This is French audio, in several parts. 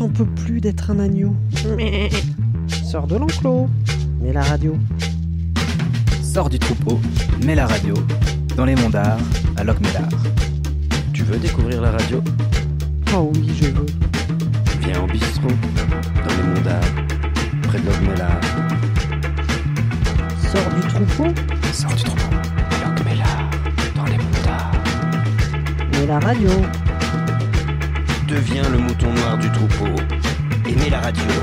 t'en peux plus d'être un agneau. Sors de l'enclos, mets la radio. Sors du troupeau, mets la radio, dans les monts d'Art, à Locmelar. Tu veux découvrir la radio ? Oh oui, je veux. Viens au bistrot, dans les monts d'Art, près de Locmelar. Sors du troupeau, Sors du troupeau, Locmelar, dans les monts d'Art. mets la radio. Deviens le mouton noir du troupeau et mets la radio.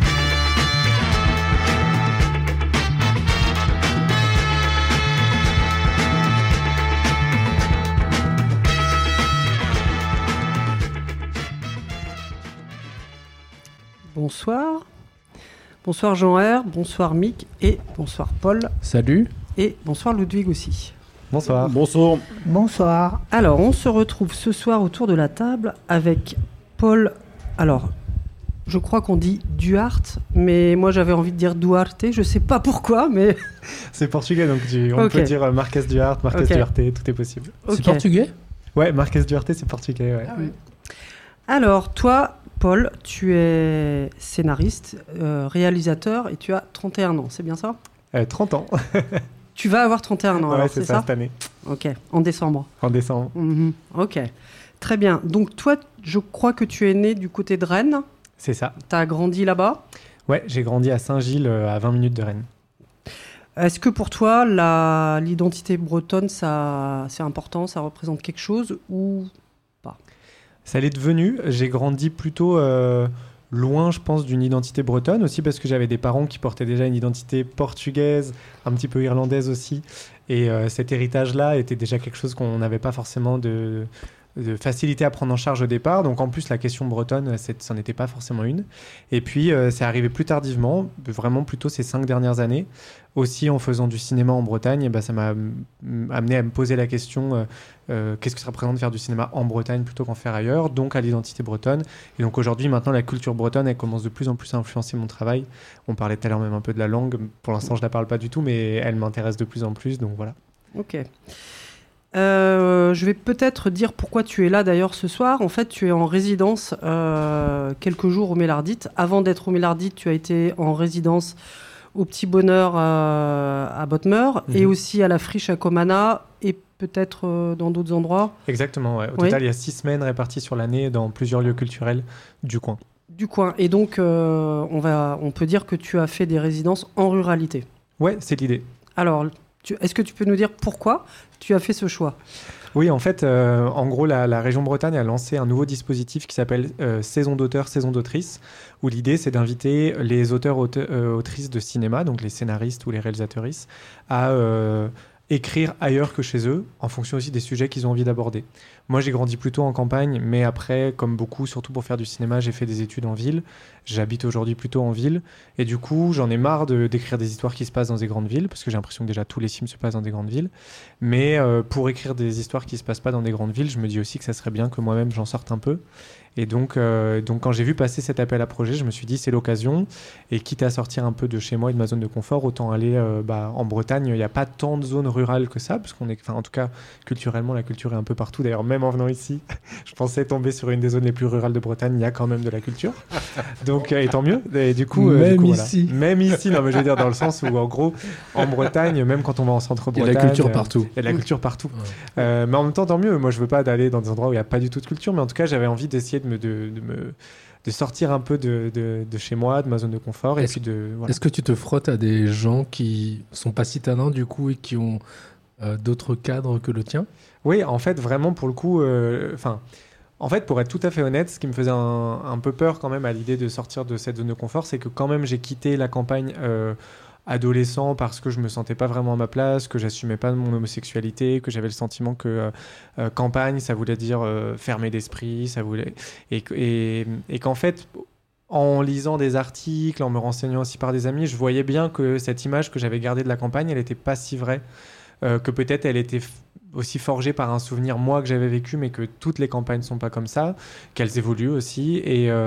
Bonsoir. Bonsoir Jean-R, bonsoir Mick et bonsoir Paul. Salut. Et bonsoir Ludwig aussi. Bonsoir. Bonsoir. Bonsoir. Alors, on se retrouve ce soir autour de la table avec Paul. Alors, je crois qu'on dit Duarte, mais moi j'avais envie de dire Duarte. Je sais pas pourquoi, mais. C'est portugais, donc on peut dire Marques Duarte, Marques Duarte, tout est possible. Okay. C'est portugais ? Ouais, Marques Duarte, c'est portugais, ouais. Ah oui. Alors, toi, Paul, tu es scénariste, réalisateur et tu as 31 ans, c'est bien ça ? 30 ans. Tu vas avoir 31 ans, ouais, alors, c'est ça cette année. Ok, en décembre. En décembre. Ok, très bien. Donc toi, je crois que tu es né du côté de Rennes. C'est ça. Tu as grandi là-bas ? Ouais, j'ai grandi à Saint-Gilles, à 20 minutes de Rennes. Est-ce que pour toi, l'identité bretonne, c'est important, ça représente quelque chose ou pas ? Ça l'est devenu. J'ai grandi plutôt loin, je pense, d'une identité bretonne, aussi parce que j'avais des parents qui portaient déjà une identité portugaise, un petit peu irlandaise aussi. Et cet héritage-là était déjà quelque chose qu'on n'avait pas forcément de facilité à prendre en charge au départ. Donc en plus, la question bretonne, c'en était pas forcément une. Et puis, c'est arrivé plus tardivement, vraiment plutôt ces 5 dernières années. Aussi, en faisant du cinéma en Bretagne, ça m'a amené à me poser la question qu'est-ce que ça représente de faire du cinéma en Bretagne plutôt qu'en faire ailleurs, donc à l'identité bretonne. Et donc aujourd'hui, maintenant, la culture bretonne, elle commence de plus en plus à influencer mon travail. On parlait tout à l'heure même un peu de la langue. Pour l'instant, je ne la parle pas du tout, mais elle m'intéresse de plus en plus, donc voilà. Ok. Je vais peut-être dire pourquoi tu es là d'ailleurs ce soir. En fait, tu es en résidence quelques jours au Mélardite. Avant d'être au Mélardite, tu as été en résidence au Petit Bonheur à Bottmer et aussi à la Friche à Comana et peut-être dans d'autres endroits. Exactement, ouais. Au total, il y a 6 semaines réparties sur l'année dans plusieurs lieux culturels du coin. Du coin. Et donc, on peut dire que tu as fait des résidences en ruralité. Ouais, c'est l'idée. Alors, est-ce que tu peux nous dire pourquoi tu as fait ce choix ? Oui, en fait, en gros, la région Bretagne a lancé un nouveau dispositif qui s'appelle Saison d'auteurs, saison d'autrices, où l'idée, c'est d'inviter les auteurs, autrices de cinéma, donc les scénaristes ou les réalisatrices, à écrire ailleurs que chez eux, en fonction aussi des sujets qu'ils ont envie d'aborder. Moi, j'ai grandi plutôt en campagne, mais après, comme beaucoup, surtout pour faire du cinéma, j'ai fait des études en ville. J'habite aujourd'hui plutôt en ville. Et du coup, j'en ai marre d'écrire des histoires qui se passent dans des grandes villes, parce que j'ai l'impression que déjà tous les films se passent dans des grandes villes. Mais pour écrire des histoires qui ne se passent pas dans des grandes villes, je me dis aussi que ça serait bien que moi-même, j'en sorte un peu. Et donc quand j'ai vu passer cet appel à projet, je me suis dit c'est l'occasion. Et quitte à sortir un peu de chez moi et de ma zone de confort, autant aller en Bretagne. Il n'y a pas tant de zones rurales que ça, parce qu'on est, en tout cas, culturellement, la culture est un peu partout. D'ailleurs, même en venant ici, je pensais tomber sur une des zones les plus rurales de Bretagne. Il y a quand même de la culture. Donc, et tant mieux. Et du coup, ici. Voilà. Même ici, non, mais je veux dire dans le sens où, en gros, en Bretagne, même quand on va en centre-Bretagne, il y a de la culture partout. Il y a de la culture partout. Ouais. Mais en même temps, tant mieux. Moi, je veux pas aller dans des endroits où il n'y a pas du tout de culture, mais en tout cas, j'avais envie d'essayer de sortir un peu de chez moi, de ma zone de confort. Est-ce que tu te frottes à des gens qui sont pas citadins du coup et qui ont d'autres cadres que le tien ? Oui, en fait, vraiment pour le coup, en fait, pour être tout à fait honnête, ce qui me faisait un peu peur quand même à l'idée de sortir de cette zone de confort, c'est que quand même j'ai quitté la campagne adolescent parce que je me sentais pas vraiment à ma place, que j'assumais pas mon homosexualité, que j'avais le sentiment que campagne, ça voulait dire fermé d'esprit, ça voulait et qu'en fait, en lisant des articles, en me renseignant aussi par des amis, je voyais bien que cette image que j'avais gardée de la campagne, elle était pas si vraie, que peut-être elle était aussi forgée par un souvenir moi que j'avais vécu, mais que toutes les campagnes sont pas comme ça, qu'elles évoluent aussi,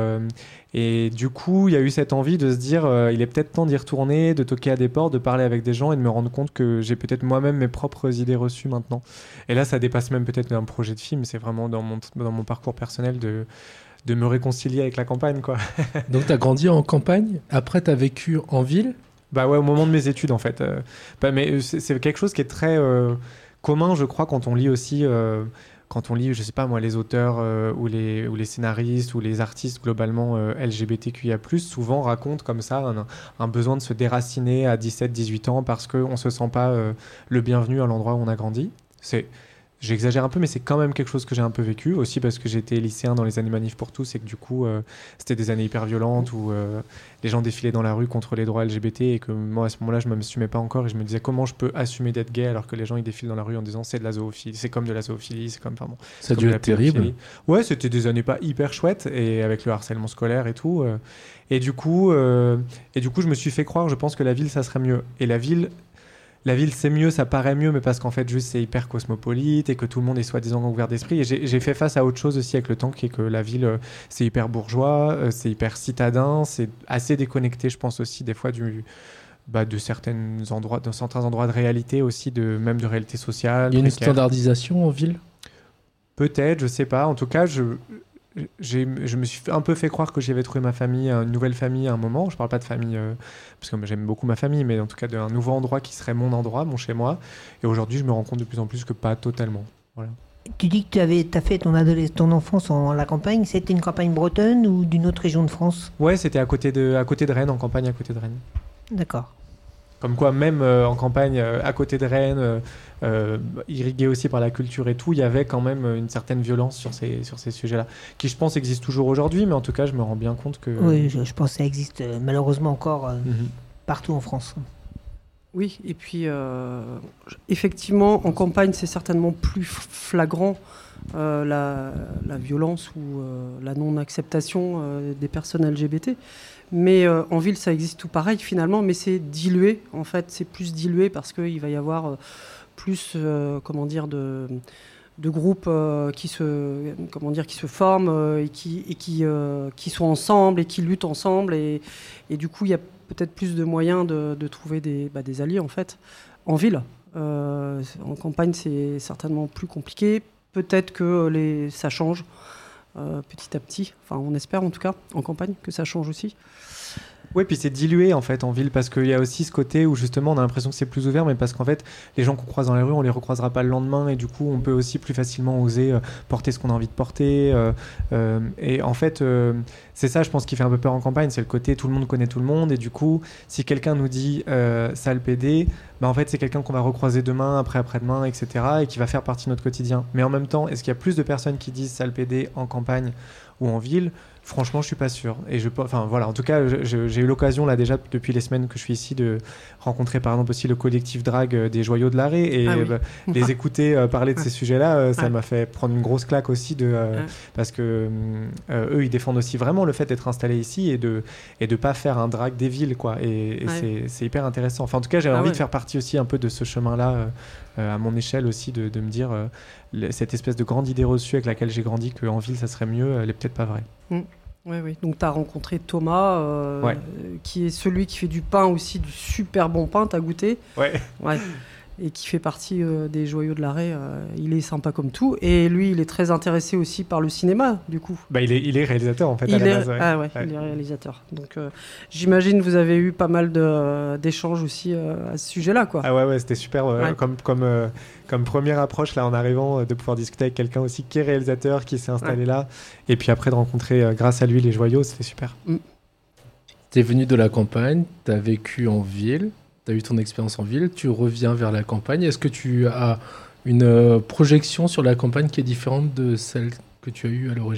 et du coup il y a eu cette envie de se dire il est peut-être temps d'y retourner, de toquer à des portes, de parler avec des gens et de me rendre compte que j'ai peut-être moi-même mes propres idées reçues maintenant. Et là ça dépasse même peut-être un projet de film, c'est vraiment dans mon parcours personnel me réconcilier avec la campagne, quoi. Donc, tu as grandi en campagne, après, tu as vécu en ville. Bah ouais, au moment de mes études, en fait. Mais c'est quelque chose qui est très commun, je crois, quand on lit aussi... quand on lit, je sais pas moi, les auteurs ou les scénaristes ou les artistes globalement LGBTQIA+, souvent racontent comme ça un besoin de se déraciner à 17-18 ans parce qu'on ne se sent pas le bienvenu à l'endroit où on a grandi. J'exagère un peu, mais c'est quand même quelque chose que j'ai un peu vécu, aussi parce que j'étais lycéen dans les années Manif pour tous et que du coup, c'était des années hyper violentes où les gens défilaient dans la rue contre les droits LGBT et que moi, à ce moment-là, je ne m'assumais pas encore et je me disais comment je peux assumer d'être gay alors que les gens ils défilent dans la rue en disant c'est de la zoophilie, c'est comme de la zoophilie, c'est comme, pardon. Ça a dû être terrible. Ouais, c'était des années pas hyper chouettes et avec le harcèlement scolaire et tout. Et du coup, je me suis fait croire, je pense que la ville, ça serait mieux. Et la ville, c'est mieux, ça paraît mieux, mais parce qu'en fait, juste, c'est hyper cosmopolite et que tout le monde est soi-disant ouvert d'esprit. Et j'ai fait face à autre chose aussi avec le temps, qui est que la ville, c'est hyper bourgeois, c'est hyper citadin, c'est assez déconnecté, je pense aussi, des fois, de certains endroits de réalité aussi, même de réalité sociale. Il y a une précaire. standardisation en ville ? Peut-être, je sais pas. En tout cas, je me suis un peu fait croire que j'y avais trouvé ma famille, une nouvelle famille à un moment. Je parle pas de famille, parce que j'aime beaucoup ma famille, mais en tout cas d'un nouveau endroit qui serait mon endroit, mon chez-moi. Et aujourd'hui, je me rends compte de plus en plus que pas totalement. Voilà. Tu dis que tu as fait ton enfance en la campagne. C'était une campagne bretonne ou d'une autre région de France ? Ouais, c'était à côté de Rennes, en campagne à côté de Rennes. D'accord. Comme quoi, même en campagne, à côté de Rennes, irrigué aussi par la culture et tout, il y avait quand même une certaine violence sur ces sujets-là, qui je pense existent toujours aujourd'hui, mais en tout cas, je me rends bien compte que... Oui, je pense que ça existe malheureusement encore partout en France. Oui, et puis effectivement, en campagne, c'est certainement plus flagrant la violence ou la non-acceptation des personnes LGBT. Mais en ville, ça existe tout pareil finalement, mais c'est dilué. En fait, c'est plus dilué parce qu'il va y avoir plus, de groupes qui se forment et qui sont ensemble et qui luttent ensemble. Et du coup, il y a peut-être plus de moyens de trouver des alliés en fait en ville. En campagne, c'est certainement plus compliqué. Peut-être que ça change petit à petit. Enfin, on espère en tout cas en campagne que ça change aussi. Oui, puis c'est dilué en fait en ville parce qu'il y a aussi ce côté où justement on a l'impression que c'est plus ouvert, mais parce qu'en fait les gens qu'on croise dans les rues, on les recroisera pas le lendemain et du coup on peut aussi plus facilement oser porter ce qu'on a envie de porter. Et en fait, c'est ça, je pense, qui fait un peu peur en campagne, c'est le côté tout le monde connaît tout le monde et du coup si quelqu'un nous dit sale PD, en fait c'est quelqu'un qu'on va recroiser demain, après-demain, etc. et qui va faire partie de notre quotidien. Mais en même temps, est-ce qu'il y a plus de personnes qui disent sale PD en campagne ou en ville ? Franchement, je suis pas sûr. Et en tout cas, j'ai eu l'occasion là déjà depuis les semaines que je suis ici de rencontrer par exemple aussi le collectif drague des Joyaux de l'Arrêt et les écouter parler de ces sujets-là, ça m'a fait prendre une grosse claque aussi parce que eux, ils défendent aussi vraiment le fait d'être installés ici et de pas faire un drague des villes, quoi. Et c'est hyper intéressant. Enfin, en tout cas, j'avais envie de faire partie aussi un peu de ce chemin-là à mon échelle aussi de me dire cette espèce de grande idée reçue avec laquelle j'ai grandi qu'en ville ça serait mieux, elle est peut-être pas vraie. Oui. Donc tu as rencontré Thomas, qui est celui qui fait du pain aussi, du super bon pain, tu as goûté ? Ouais. Et qui fait partie des Joyaux de l'Arrêt. Il est sympa comme tout. Et lui, il est très intéressé aussi par le cinéma, du coup. Il est réalisateur, en fait, à la base. Il est réalisateur. Donc, j'imagine que vous avez eu pas mal d'échanges aussi à ce sujet-là, quoi. Ah ouais, c'était super. Comme première approche, là, en arrivant, de pouvoir discuter avec quelqu'un aussi qui est réalisateur, qui s'est installé là. Et puis après, de rencontrer, grâce à lui, les Joyaux, c'était super. T'es venu de la campagne, t'as vécu en ville. Tu as eu ton expérience en ville, tu reviens vers la campagne. Est-ce que tu as une projection sur la campagne qui est différente de celle que tu as eue à l'origine ?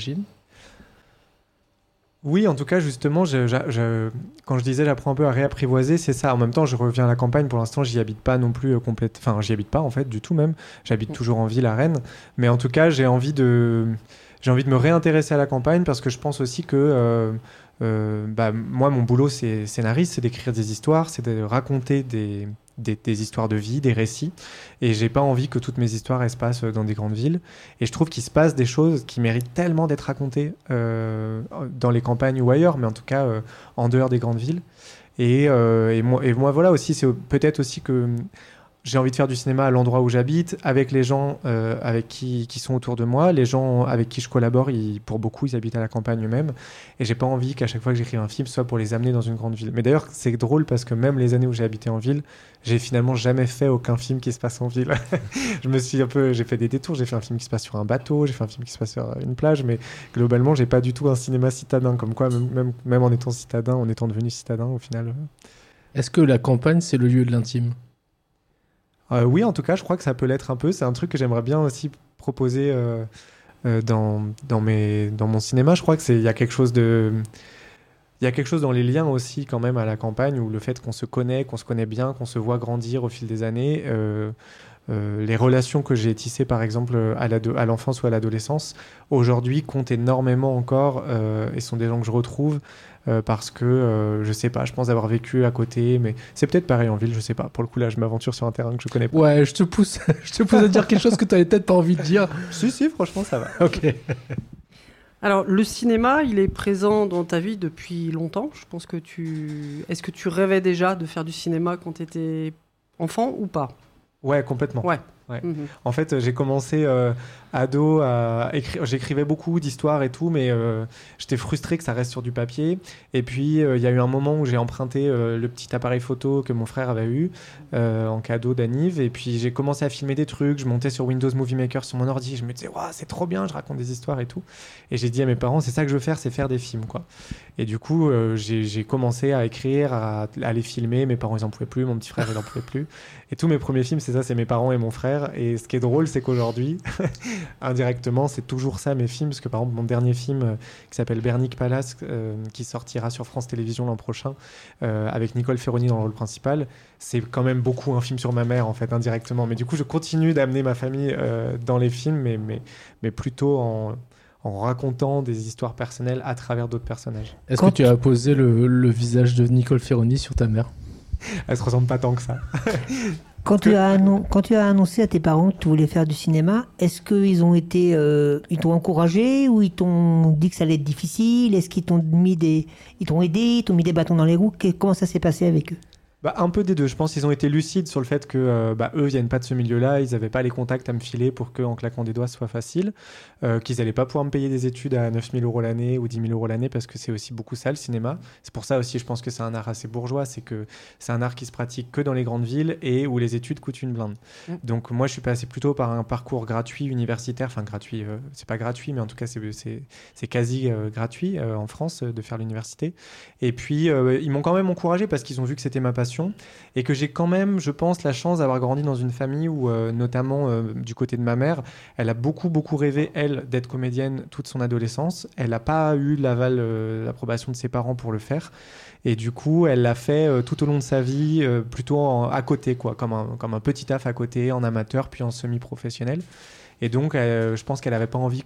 Oui, en tout cas, justement, quand je disais j'apprends un peu à réapprivoiser, c'est ça. En même temps, je reviens à la campagne. Pour l'instant, j'y habite pas non plus complètement. Enfin, j'y habite pas en fait du tout même. J'habite toujours en ville à Rennes. Mais en tout cas, j'ai envie de me réintéresser à la campagne parce que je pense aussi que moi, mon boulot, c'est scénariste, c'est d'écrire des histoires, c'est de raconter des histoires de vie, des récits. Et j'ai pas envie que toutes mes histoires elles se passent dans des grandes villes. Et je trouve qu'il se passe des choses qui méritent tellement d'être racontées dans les campagnes ou ailleurs, mais en tout cas en dehors des grandes villes. Et moi, voilà aussi, c'est peut-être aussi que j'ai envie de faire du cinéma à l'endroit où j'habite, avec les gens avec qui sont autour de moi, les gens avec qui je collabore, pour beaucoup, ils habitent à la campagne eux-mêmes, et j'ai pas envie qu'à chaque fois que j'écrive un film, ce soit pour les amener dans une grande ville. Mais d'ailleurs, c'est drôle parce que même les années où j'ai habité en ville, j'ai finalement jamais fait aucun film qui se passe en ville. J'ai fait des détours, j'ai fait un film qui se passe sur un bateau, j'ai fait un film qui se passe sur une plage, mais globalement, j'ai pas du tout un cinéma citadin, comme quoi, même en étant citadin, en étant devenu citadin, au final. Est-ce que la campagne, c'est le lieu de l'intime ? Oui, en tout cas, je crois que ça peut l'être un peu. C'est un truc que j'aimerais bien aussi proposer dans mon cinéma. Je crois que il y a quelque chose dans les liens aussi quand même à la campagne, où le fait qu'on se connaît bien, qu'on se voit grandir au fil des années. Les relations que j'ai tissées par exemple à l'enfance ou à l'adolescence aujourd'hui comptent énormément encore et sont des gens que je retrouve parce que je sais pas, je pense avoir vécu à côté, mais c'est peut-être pareil en ville, je sais pas. Pour le coup là, je m'aventure sur un terrain que je connais pas. Ouais, je te pousse à dire quelque chose que tu avais peut-être pas envie de dire. Si, franchement ça va. Ok. Alors, le cinéma, il est présent dans ta vie depuis longtemps. Je pense que Est-ce que tu rêvais déjà de faire du cinéma quand tu étais enfant ou pas ? Ouais, complètement. Ouais. Mm-hmm. En fait, j'ai commencé ado à écrire. J'écrivais beaucoup d'histoires et tout, mais j'étais frustré que ça reste sur du papier. Et puis, il y a eu un moment où j'ai emprunté le petit appareil photo que mon frère avait eu en cadeau d'Aniv. Et puis, j'ai commencé à filmer des trucs. Je montais sur Windows Movie Maker sur mon ordi. Je me disais, wow, c'est trop bien, je raconte des histoires et tout. Et j'ai dit à mes parents, c'est ça que je veux faire, c'est faire des films, quoi. Et du coup, j'ai commencé à écrire, à les filmer. Mes parents, ils en pouvaient plus. Mon petit frère, il en pouvait plus. Et tous mes premiers films, c'est mes parents et mon frère. Et ce qui est drôle, c'est qu'aujourd'hui, indirectement, c'est toujours ça mes films. Parce que par exemple, mon dernier film qui s'appelle Bernic Palace, qui sortira sur France Télévisions l'an prochain, avec Nicole Ferroni dans le rôle principal, c'est quand même beaucoup un film sur ma mère, en fait, indirectement. Mais du coup, je continue d'amener ma famille dans les films, mais plutôt en racontant des histoires personnelles à travers d'autres personnages. Est-ce que tu as posé le visage de Nicole Ferroni sur ta mère ? Elle se ressemble pas tant que ça. Quand tu as annoncé à tes parents que tu voulais faire du cinéma, est-ce qu'ils ils t'ont encouragé ou ils t'ont dit que ça allait être difficile ? Est-ce qu'ils t'ont aidé, ils t'ont mis des bâtons dans les roues ? Comment ça s'est passé avec eux ? Un peu des deux. Je pense qu'ils ont été lucides sur le fait que eux viennent pas de ce milieu-là, ils n'avaient pas les contacts à me filer pour qu'en claquant des doigts ce soit facile, qu'ils n'allaient pas pouvoir me payer des études à 9 000 € l'année ou 10 000 € l'année, parce que c'est aussi beaucoup ça le cinéma. C'est pour ça aussi je pense que c'est un art assez bourgeois, c'est que c'est un art qui se pratique que dans les grandes villes et où les études coûtent une blinde. Donc moi je suis passé plutôt par un parcours gratuit universitaire, enfin gratuit, c'est pas gratuit mais en tout cas c'est quasi gratuit en France de faire l'université. Et puis ils m'ont quand même encouragé parce qu'ils ont vu que c'était ma passion et que j'ai quand même, je pense, la chance d'avoir grandi dans une famille où, notamment du côté de ma mère, elle a beaucoup rêvé, elle, d'être comédienne toute son adolescence. Elle n'a pas eu l'approbation de ses parents pour le faire. Et du coup, elle l'a fait tout au long de sa vie, plutôt à côté, quoi, comme un petit taf à côté, en amateur, puis en semi-professionnel. Et donc, je pense qu'elle n'avait pas envie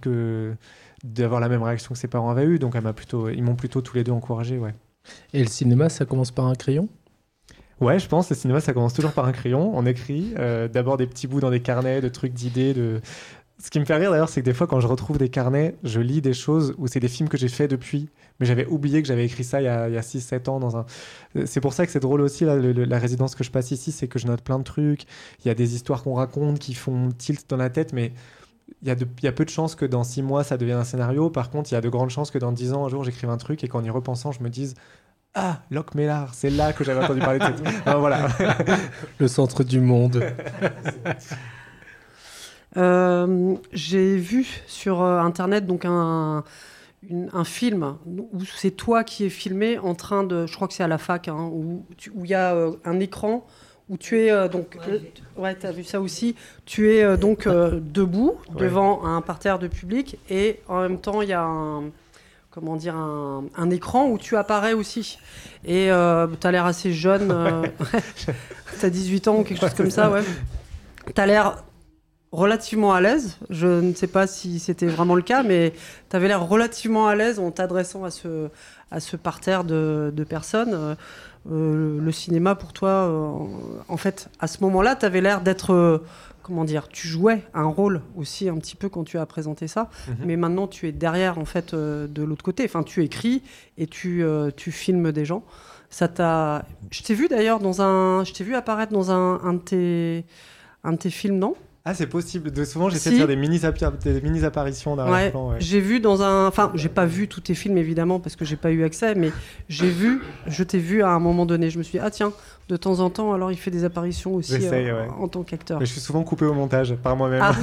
d'avoir la même réaction que ses parents avaient eu. Donc, ils m'ont plutôt tous les deux encouragé, ouais. Et le cinéma, ça commence par un crayon ? Ouais, je pense que le cinéma, ça commence toujours par un crayon. On écrit d'abord des petits bouts dans des carnets, de trucs d'idées. Ce qui me fait rire d'ailleurs, c'est que des fois, quand je retrouve des carnets, je lis des choses où c'est des films que j'ai faits depuis. Mais j'avais oublié que j'avais écrit ça il y a 6-7 ans. C'est pour ça que c'est drôle aussi, là, la résidence que je passe ici, c'est que je note plein de trucs. Il y a des histoires qu'on raconte qui font tilt dans la tête, mais il y a peu de chances que dans 6 mois, ça devienne un scénario. Par contre, il y a de grandes chances que dans 10 ans, un jour, j'écrive un truc et qu'en y repensant, je me dise... Ah, Locke Mellard, c'est là que j'avais entendu parler de cette... Ah, voilà. Le centre du monde. J'ai vu sur Internet donc un film où c'est toi qui es filmé en train de... Je crois que c'est à la fac, hein, où il y a un écran où tu es... ouais, tu as vu ça aussi. Tu es debout devant un parterre de public et en même temps, il y a un écran où tu apparais aussi. Et tu as l'air assez jeune. Tu as 18 ans ou quelque chose comme ça, ouais. Tu as l'air relativement à l'aise. Je ne sais pas si c'était vraiment le cas, mais tu avais l'air relativement à l'aise en t'adressant à ce parterre de personnes. Le cinéma, pour toi, en fait, à ce moment-là, tu avais l'air d'être comment dire, tu jouais un rôle aussi un petit peu quand tu as présenté ça, mais maintenant tu es derrière en fait de l'autre côté. Enfin, tu écris et tu filmes des gens. Je t'ai vu d'ailleurs je t'ai vu apparaître dans un de tes films, non? Ah, c'est possible. Souvent, j'essaie de faire des mini apparitions d'un plan. Ouais. J'ai vu enfin, j'ai pas vu tous tes films évidemment parce que j'ai pas eu accès, mais je t'ai vu à un moment donné. Je me suis dit, ah tiens, de temps en temps, alors il fait des apparitions aussi en tant qu'acteur. Mais je suis souvent coupé au montage par moi-même. Ah,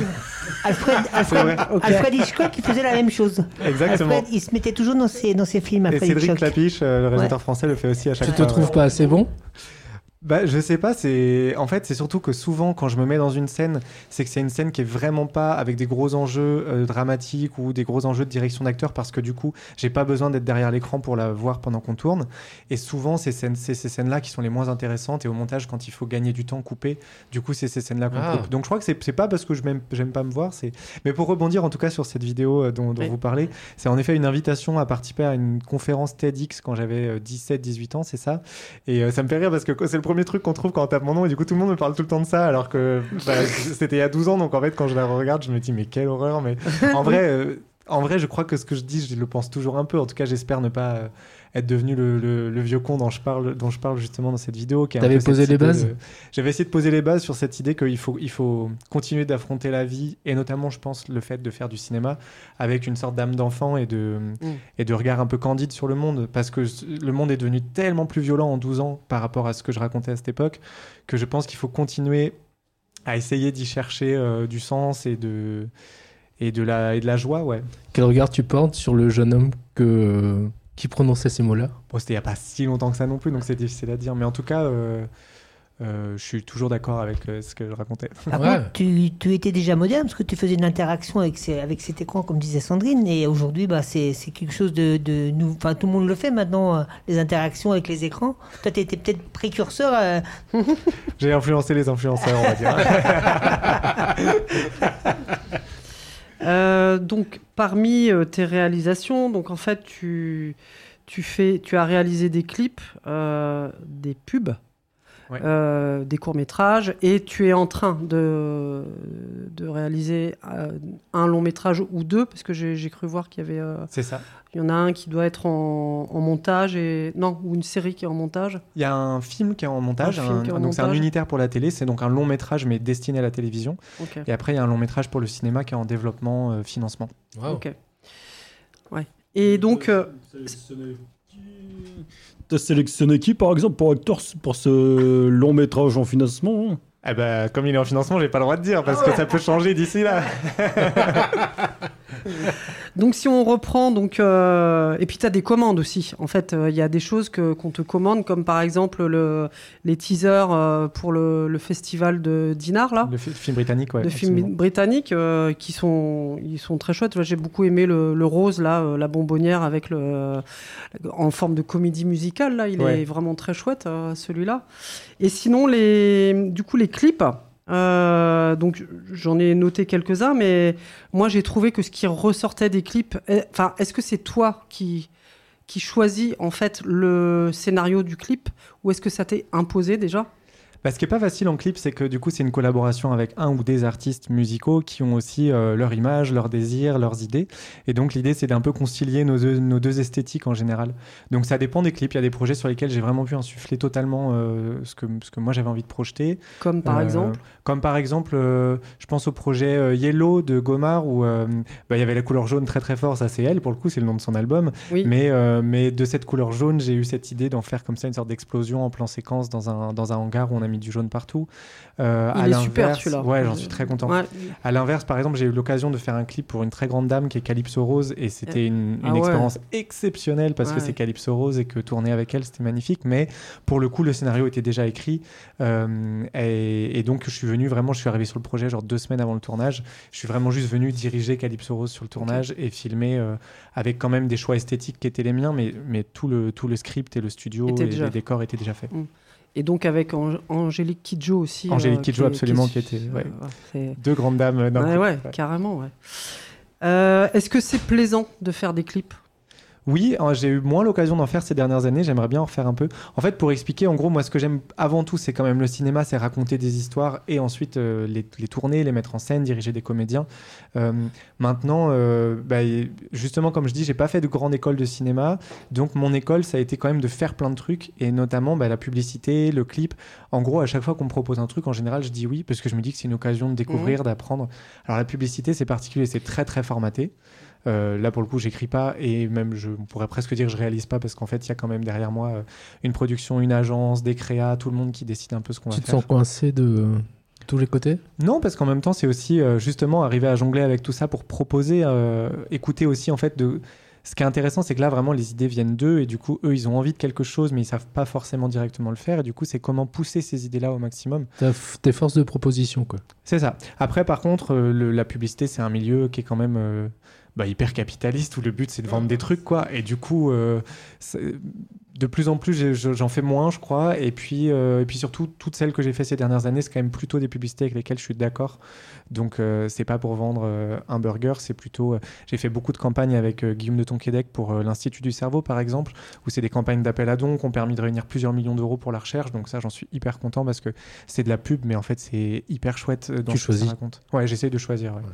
Alfred Hitchcock, il faisait la même chose. Exactement. Alfred, il se mettait toujours dans ses films. Et Alfred Cédric Hitchcock. Clapiche, le réalisateur français, le fait aussi à chaque fois. Tu te trouves pas assez bon? Bah, je sais pas, en fait, c'est surtout que souvent, quand je me mets dans une scène, c'est que c'est une scène qui est vraiment pas avec des gros enjeux dramatiques ou des gros enjeux de direction d'acteur parce que du coup, j'ai pas besoin d'être derrière l'écran pour la voir pendant qu'on tourne. Et souvent, c'est ces scènes-là qui sont les moins intéressantes et au montage, quand il faut gagner du temps, couper, du coup, c'est ces scènes-là qu'on coupe. Donc, je crois que c'est pas parce que j'aime pas me voir, mais pour rebondir en tout cas sur cette vidéo dont vous parlez, c'est en effet une invitation à participer à une conférence TEDx quand j'avais 17-18 ans, c'est ça. Et ça me fait rire parce que c'est le premier truc qu'on trouve quand on tape mon nom et du coup tout le monde me parle tout le temps de ça alors que c'était il y a 12 ans, donc en fait quand je la regarde je me dis mais quelle horreur. Mais en vrai je crois que ce que je dis je le pense toujours un peu, en tout cas j'espère ne pas être devenu le vieux con dont je parle justement dans cette vidéo. T'avais posé les bases J'avais essayé de poser les bases sur cette idée qu'il faut continuer d'affronter la vie et notamment je pense le fait de faire du cinéma avec une sorte d'âme d'enfant et de regard un peu candide sur le monde, parce que le monde est devenu tellement plus violent en 12 ans par rapport à ce que je racontais à cette époque que je pense qu'il faut continuer à essayer d'y chercher du sens et de la joie. Ouais. Quel regard tu portes sur le jeune homme qui prononçait ces mots-là? Bon, c'était il n'y a pas si longtemps que ça non plus, donc c'est difficile à dire. Mais en tout cas, je suis toujours d'accord avec ce que je racontais. Par contre, tu étais déjà moderne parce que tu faisais une interaction avec cet écran, comme disait Sandrine. Et aujourd'hui, c'est quelque chose de nouveau. Enfin, tout le monde le fait maintenant, les interactions avec les écrans. Toi, tu étais peut-être précurseur. J'ai influencé les influenceurs, on va dire. Donc, parmi tes réalisations, donc en fait, tu as réalisé des clips, des pubs, des courts-métrages, et tu es en train de réaliser un long-métrage ou deux, parce que j'ai cru voir qu'il y avait... C'est ça. Il y en a un qui doit être en montage, ou une série qui est en montage. Il y a un film qui est en montage, c'est un unitaire pour la télé, c'est donc un long-métrage mais destiné à la télévision. Okay. Et après, il y a un long-métrage pour le cinéma qui est en développement, financement. Wow. Ok. Ouais. Et donc... T'as sélectionné qui, par exemple, pour acteur pour ce long-métrage en financement? Eh ben, comme il est en financement, j'ai pas le droit de dire, parce que ça peut changer d'ici là. Donc si on reprend, et puis tu as des commandes aussi. En fait, il y a des choses qu'on te commande, comme par exemple les teasers pour le festival de Dinard, là. Le film britannique, ouais. Le film britannique, ils sont très chouettes. J'ai beaucoup aimé le rose, là, la bonbonnière avec en forme de comédie musicale, là. Il est vraiment très chouette, celui-là. Et sinon, les clips... donc j'en ai noté quelques-uns, mais moi j'ai trouvé que ce qui ressortait des clips, est-ce que c'est toi qui choisis en fait le scénario du clip, ou est-ce que ça t'est imposé déjà? Ce qui n'est pas facile en clip, c'est que du coup, c'est une collaboration avec un ou des artistes musicaux qui ont aussi leur image, leurs désirs, leurs idées. Et donc, l'idée, c'est d'un peu concilier nos deux esthétiques en général. Donc, ça dépend des clips. Il y a des projets sur lesquels j'ai vraiment pu insuffler totalement ce que moi, j'avais envie de projeter. Comme par exemple je pense au projet Yellow de Gomard, où il y avait la couleur jaune très très fort. Ça, c'est elle, pour le coup, c'est le nom de son album. Oui. Mais de cette couleur jaune, j'ai eu cette idée d'en faire comme ça une sorte d'explosion en plan séquence dans un hangar où on a mis du jaune partout. Il est super celui-là. Ouais, j'en suis très content. Ouais. À l'inverse, par exemple, j'ai eu l'occasion de faire un clip pour une très grande dame qui est Calypso Rose, et c'était une expérience exceptionnelle parce que c'est Calypso Rose et que tourner avec elle, c'était magnifique. Mais pour le coup, le scénario était déjà écrit et donc je suis arrivé sur le projet genre 2 semaines avant le tournage. Je suis vraiment juste venu diriger Calypso Rose sur le tournage et filmer avec quand même des choix esthétiques qui étaient les miens, mais tout le script et le studio et les décors étaient déjà faits. Et donc avec Angélique Kidjo aussi. Angélique Kidjo, absolument, qui était deux grandes dames d'un coup. Ouais, carrément, ouais. Est-ce que c'est plaisant de faire des clips ? Oui, j'ai eu moins l'occasion d'en faire ces dernières années, j'aimerais bien en refaire un peu. En fait, pour expliquer, en gros, moi, ce que j'aime avant tout, c'est quand même le cinéma, c'est raconter des histoires et ensuite les tourner, les mettre en scène, diriger des comédiens. Maintenant, justement, comme je dis, j'ai pas fait de grande école de cinéma, donc mon école, ça a été quand même de faire plein de trucs, et notamment la publicité, le clip. En gros, à chaque fois qu'on me propose un truc, en général, je dis oui, parce que je me dis que c'est une occasion de découvrir, d'apprendre. Alors la publicité, c'est particulier, c'est très très formaté. Là pour le coup j'écris pas et même je pourrais presque dire que je réalise pas parce qu'en fait il y a quand même derrière moi une production, une agence, des créas, tout le monde qui décide un peu ce qu'on va faire. Tu te sens coincé de tous les côtés? Non, parce qu'en même temps c'est aussi justement arriver à jongler avec tout ça pour proposer, écouter aussi en fait de... Ce qui est intéressant, c'est que là, vraiment, les idées viennent d'eux et du coup, eux, ils ont envie de quelque chose, mais ils savent pas forcément directement le faire. Et du coup, c'est comment pousser ces idées-là au maximum. Tes forces de proposition, quoi. C'est ça. Après, par contre, la publicité, c'est un milieu qui est quand même hyper capitaliste où le but, c'est de vendre des trucs, quoi. Et du coup, de plus en plus, j'en fais moins, je crois. Et puis surtout, toutes celles que j'ai fait ces dernières années, c'est quand même plutôt des publicités avec lesquelles je suis d'accord. Donc, c'est pas pour vendre un burger, c'est plutôt... j'ai fait beaucoup de campagnes avec Guillaume de Tonquédec pour l'Institut du cerveau, par exemple, où c'est des campagnes d'appel à dons qui ont permis de réunir plusieurs millions d'euros pour la recherche. Donc ça, j'en suis hyper content parce que c'est de la pub, mais en fait, c'est hyper chouette dans ce que ça raconte. Ouais, j'essaye de choisir, ouais.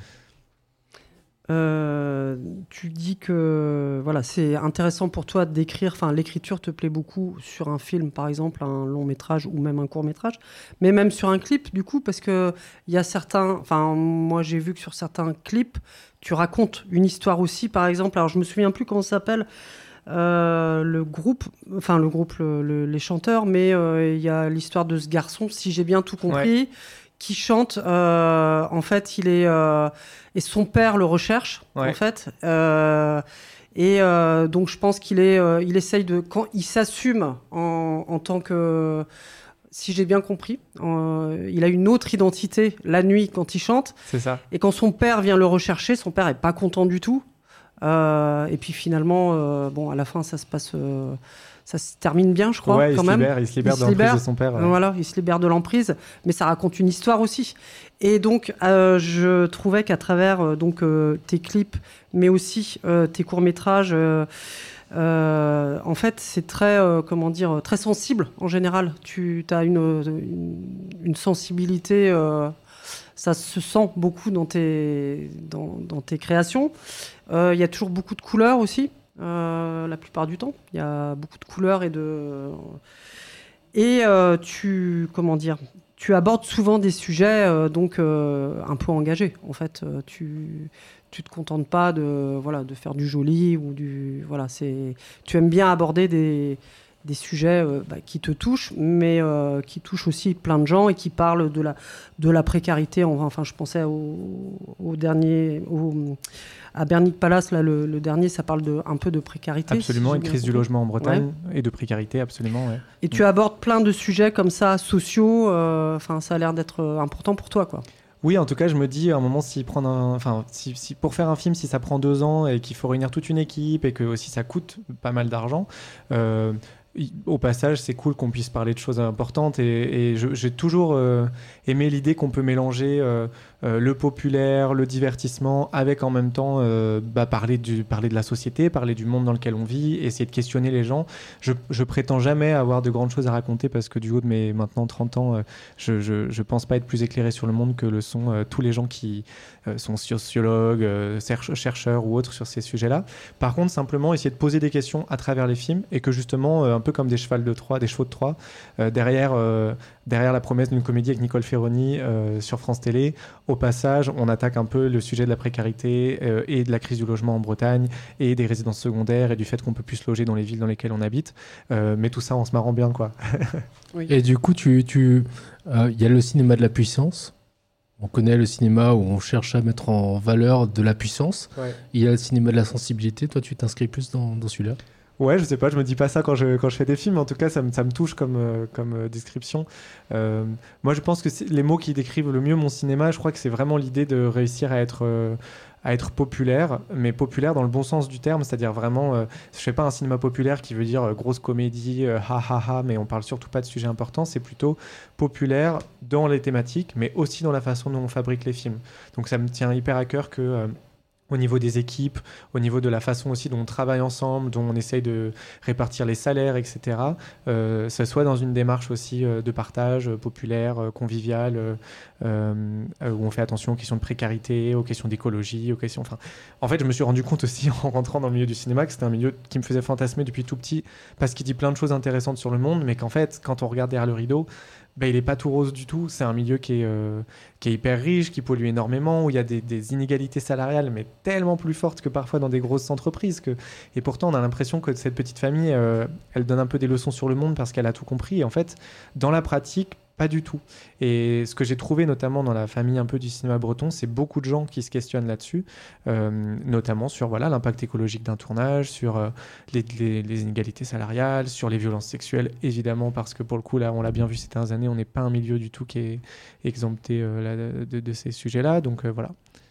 Tu dis que voilà, c'est intéressant pour toi d'écrire, enfin l'écriture te plaît beaucoup sur un film par exemple, un long métrage ou même un court métrage, mais même sur un clip du coup, parce que il y a certains, enfin moi j'ai vu que sur certains clips tu racontes une histoire aussi par exemple, alors je me souviens plus comment ça s'appelle les chanteurs, mais il y a l'histoire de ce garçon, si j'ai bien tout compris. Ouais. Qui chante, en fait, il est et son père le recherche, en fait, donc je pense qu'il il essaye de, quand il s'assume en tant que, si j'ai bien compris, il a une autre identité la nuit quand il chante. C'est ça. Et quand son père vient le rechercher, son père est pas content du tout. Et puis finalement, à la fin, ça se passe. Ça se termine bien, je crois, quand même. Il se libère de l'emprise de son père. Voilà, il se libère de l'emprise, mais ça raconte une histoire aussi. Et donc, je trouvais qu'à travers tes clips, mais aussi tes courts-métrages, en fait, c'est très, très sensible en général. Tu as une sensibilité, ça se sent beaucoup dans tes créations. Il y a toujours beaucoup de couleurs aussi. La plupart du temps, il y a beaucoup de couleurs tu abordes souvent des sujets un peu engagés. En fait, tu te contentes pas de faire du joli ou tu aimes bien aborder des sujets qui te touchent, mais qui touchent aussi plein de gens et qui parlent de la précarité. Enfin, je pensais à Bernic Palace, là, le dernier, ça parle un peu de précarité. Absolument, une crise du logement en Bretagne et de précarité, absolument. Ouais. Et tu abordes plein de sujets comme ça, sociaux. Ça a l'air d'être important pour toi, quoi. Oui, en tout cas, je me dis, à un moment, si pour faire un film, si ça prend 2 ans et qu'il faut réunir toute une équipe et que aussi ça coûte pas mal d'argent, au passage, c'est cool qu'on puisse parler de choses importantes et j'ai toujours aimé l'idée qu'on peut mélanger le populaire, le divertissement, avec en même temps parler de la société, parler du monde dans lequel on vit, essayer de questionner les gens. Je prétends jamais avoir de grandes choses à raconter parce que du haut de mes maintenant 30 ans, je pense pas être plus éclairé sur le monde que le sont tous les gens qui sont sociologues, chercheurs ou autres sur ces sujets-là. Par contre, simplement essayer de poser des questions à travers les films et que justement, un peu comme des chevaux de Troie, derrière la promesse d'une comédie avec Nicole Ferroni sur France Télé, au passage, on attaque un peu le sujet de la précarité et de la crise du logement en Bretagne et des résidences secondaires et du fait qu'on peut plus se loger dans les villes dans lesquelles on habite, mais tout ça en se marrant bien, quoi. Oui. Et du coup, il y a le cinéma de la puissance. On connaît le cinéma où on cherche à mettre en valeur de la puissance. Ouais. Il y a le cinéma de la sensibilité. Toi, tu t'inscris plus dans celui-là? Ouais, je sais pas, je me dis pas ça quand je fais des films, en tout cas ça me touche comme description. Moi je pense que les mots qui décrivent le mieux mon cinéma, je crois que c'est vraiment l'idée de réussir à être populaire, mais populaire dans le bon sens du terme, c'est-à-dire vraiment, je fais pas un cinéma populaire qui veut dire grosse comédie, mais on parle surtout pas de sujets importants, c'est plutôt populaire dans les thématiques, mais aussi dans la façon dont on fabrique les films. Donc ça me tient hyper à cœur que au niveau des équipes, au niveau de la façon aussi dont on travaille ensemble, dont on essaye de répartir les salaires, etc. Ça soit dans une démarche aussi de partage populaire, convivial, où on fait attention aux questions de précarité, aux questions d'écologie, aux questions... Enfin, en fait, je me suis rendu compte aussi en rentrant dans le milieu du cinéma que c'était un milieu qui me faisait fantasmer depuis tout petit, parce qu'il dit plein de choses intéressantes sur le monde, mais qu'en fait, quand on regarde derrière le rideau, il n'est pas tout rose du tout. C'est un milieu qui est hyper riche, qui pollue énormément, où il y a des inégalités salariales, mais tellement plus fortes que parfois dans des grosses entreprises. Et pourtant, on a l'impression que cette petite famille, elle donne un peu des leçons sur le monde parce qu'elle a tout compris. Et en fait, dans la pratique, pas du tout. Et ce que j'ai trouvé notamment dans la famille un peu du cinéma breton, c'est beaucoup de gens qui se questionnent là-dessus, notamment sur l'impact écologique d'un tournage, sur les inégalités salariales, sur les violences sexuelles, évidemment, parce que pour le coup, là, on l'a bien vu ces dernières années, on n'est pas un milieu du tout qui est exempté de ces sujets-là. Donc voilà.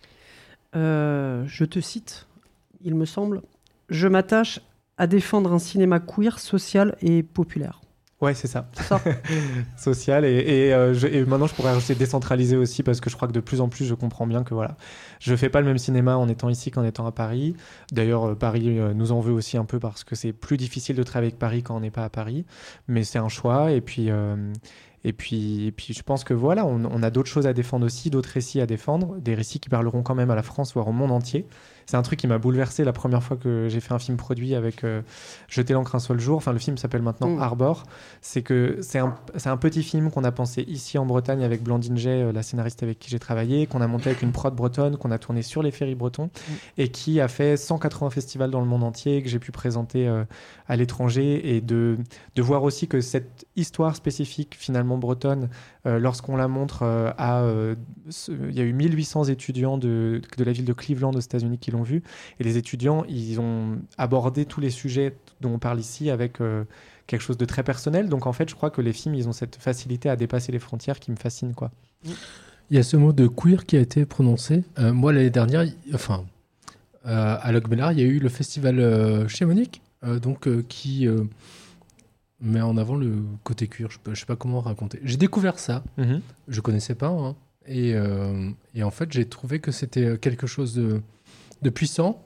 Je te cite, il me semble, « Je m'attache à défendre un cinéma queer, social et populaire ». Ouais, c'est ça. Social et maintenant je pourrais rajouter décentralisé aussi parce que je crois que de plus en plus je comprends bien que voilà, je fais pas le même cinéma en étant ici qu'en étant à Paris. D'ailleurs, Paris nous en veut aussi un peu parce que c'est plus difficile de travailler avec Paris quand on n'est pas à Paris, mais c'est un choix et puis je pense que voilà, on a d'autres choses à défendre aussi, d'autres récits à défendre, des récits qui parleront quand même à la France, voire au monde entier. C'est un truc qui m'a bouleversé la première fois que j'ai fait un film produit avec Jeter l'encre un seul jour. Enfin, le film s'appelle maintenant Arbor. C'est un petit film qu'on a pensé ici en Bretagne avec Blandine Jay, la scénariste avec qui j'ai travaillé, qu'on a monté avec une prod bretonne, qu'on a tourné sur les ferries bretons et qui a fait 180 festivals dans le monde entier, que j'ai pu présenter à l'étranger et de voir aussi que cette histoire spécifique finalement bretonne, lorsqu'on la montre il y a eu 1800 étudiants de la ville de Cleveland aux États-Unis qui l'ont vu et les étudiants ils ont abordé tous les sujets dont on parle ici avec quelque chose de très personnel. Donc en fait je crois que les films ils ont cette facilité à dépasser les frontières qui me fascine quoi. Il y a ce mot de queer qui a été prononcé. Moi l'année dernière, à Locmelar, il y a eu le festival Chamonix qui met en avant le côté queer. Je sais pas comment raconter. J'ai découvert ça. Je connaissais pas. Hein. Et en fait, j'ai trouvé que c'était quelque chose de puissant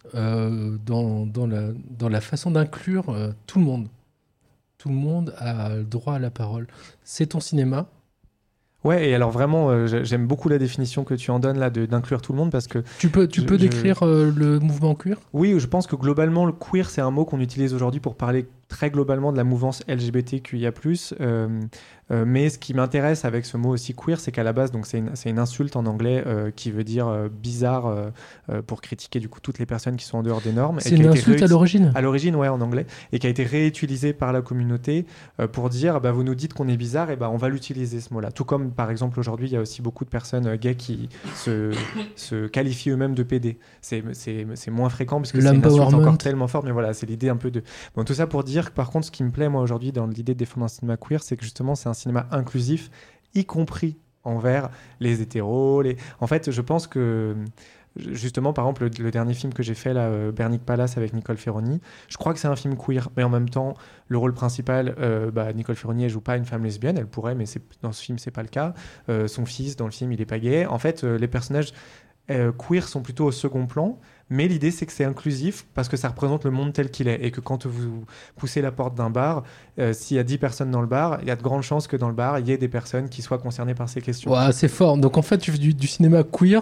dans la façon d'inclure tout le monde. Tout le monde a le droit à la parole. C'est ton cinéma. Ouais, et alors vraiment, j'aime beaucoup la définition que tu en donnes là d'inclure tout le monde parce que... Tu peux décrire le mouvement queer ? Oui, je pense que globalement, le queer, c'est un mot qu'on utilise aujourd'hui pour parler très globalement de la mouvance LGBTQIA+. Mais ce qui m'intéresse avec ce mot aussi queer, c'est qu'à la base, donc c'est une insulte en anglais qui veut dire bizarre pour critiquer du coup toutes les personnes qui sont en dehors des normes. C'est une insulte à l'origine ? À l'origine, ouais, en anglais. Et qui a été réutilisée par la communauté pour dire vous nous dites qu'on est bizarre, et on va l'utiliser ce mot-là. Tout comme par exemple aujourd'hui, il y a aussi beaucoup de personnes gays qui se qualifient eux-mêmes de PD. C'est moins fréquent parce que c'est une insulte encore tellement forte, mais voilà, c'est l'idée un peu de... Bon, tout ça pour dire que par contre, ce qui me plaît moi aujourd'hui dans l'idée de défendre un cinéma queer, c'est que justement c'est un cinéma inclusif, y compris envers les hétéros. En fait, je pense que justement, par exemple, le dernier film que j'ai fait là, Bernick Palace avec Nicole Ferroni, je crois que c'est un film queer, mais en même temps, le rôle principal, Nicole Ferroni, elle joue pas une femme lesbienne, elle pourrait, mais dans ce film, c'est pas le cas. Son fils, dans le film, il est pas gay. En fait, les personnages queer sont plutôt au second plan. Mais l'idée, c'est que c'est inclusif parce que ça représente le monde tel qu'il est. Et que quand vous poussez la porte d'un bar, s'il y a 10 personnes dans le bar, il y a de grandes chances que dans le bar, il y ait des personnes qui soient concernées par ces questions. Ouais, c'est fort. Donc en fait, tu fais du cinéma queer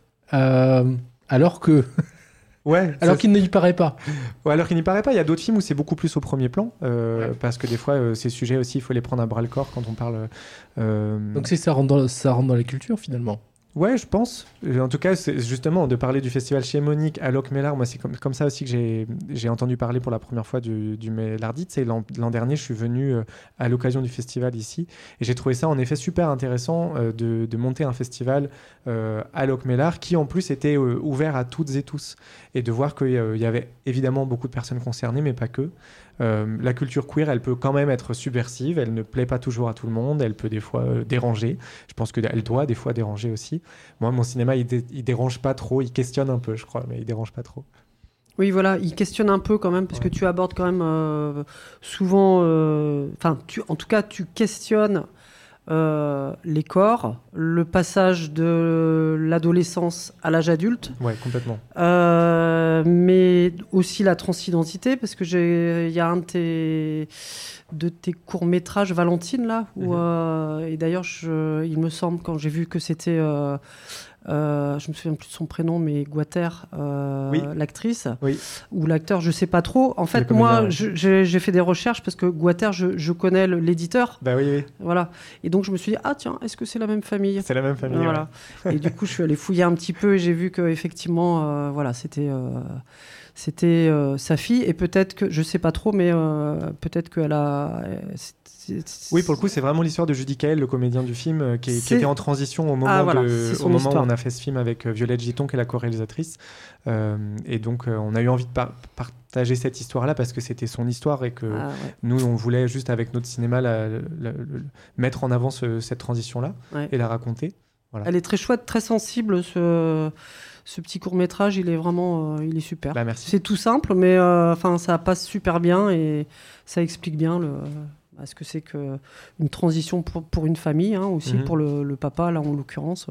alors que... Ouais, alors qu'il n'y paraît pas. Ouais, alors qu'il n'y paraît pas. Il y a d'autres films où c'est beaucoup plus au premier plan. Parce que des fois, ces sujets aussi, il faut les prendre à bras-le-corps quand on parle... Donc ça rentre dans la culture, finalement. Ouais, je pense. En tout cas, c'est justement de parler du festival Chamonix à Locmelar. Moi, c'est comme ça aussi que j'ai entendu parler pour la première fois du Mélardite. C'est l'an dernier, je suis venu à l'occasion du festival ici. Et j'ai trouvé ça en effet super intéressant de monter un festival à Locmelar qui en plus était ouvert à toutes et tous. Et de voir qu'il y avait évidemment beaucoup de personnes concernées, mais pas que. La culture queer, elle peut quand même être subversive, elle ne plaît pas toujours à tout le monde, elle peut des fois déranger. Je pense qu'elle doit des fois déranger aussi. Moi, mon cinéma, il dérange pas trop, il questionne un peu, je crois, mais il dérange pas trop. Oui, voilà, il questionne un peu quand même, parce que tu abordes quand même souvent... en tout cas, tu questionnes les corps, le passage de l'adolescence à l'âge adulte, Ouais, complètement. mais aussi la transidentité, parce que il y a un de tes courts-métrages, Valentine, là, où, et d'ailleurs, il me semble, quand j'ai vu que c'était... je me souviens plus de son prénom, mais Guater, l'actrice, ou l'acteur, je sais pas trop. En fait, moi, j'ai fait des recherches parce que Guater, je connais l'éditeur. Bah oui. Voilà. Et donc, je me suis dit, ah tiens, est-ce que c'est la même famille ? C'est la même famille, voilà. Et du coup, je suis allé fouiller un petit peu et j'ai vu qu'effectivement, voilà, c'était sa fille. Et peut-être que, je sais pas trop, mais peut-être qu'elle a... Oui, pour le coup, c'est vraiment l'histoire de Judy Kael, le comédien du film, qui était en transition au moment, où on a fait ce film avec Violette Giton, qui est la co-réalisatrice. Et donc, on a eu envie de partager cette histoire-là parce que c'était son histoire et que nous, on voulait juste, avec notre cinéma, mettre en avant cette transition-là et la raconter. Voilà. Elle est très chouette, très sensible, ce petit court-métrage. Il est vraiment il est super. Bah, merci. C'est tout simple, mais ça passe super bien et ça explique bien ce que c'est qu'une transition pour une famille, aussi pour le papa, là en l'occurrence.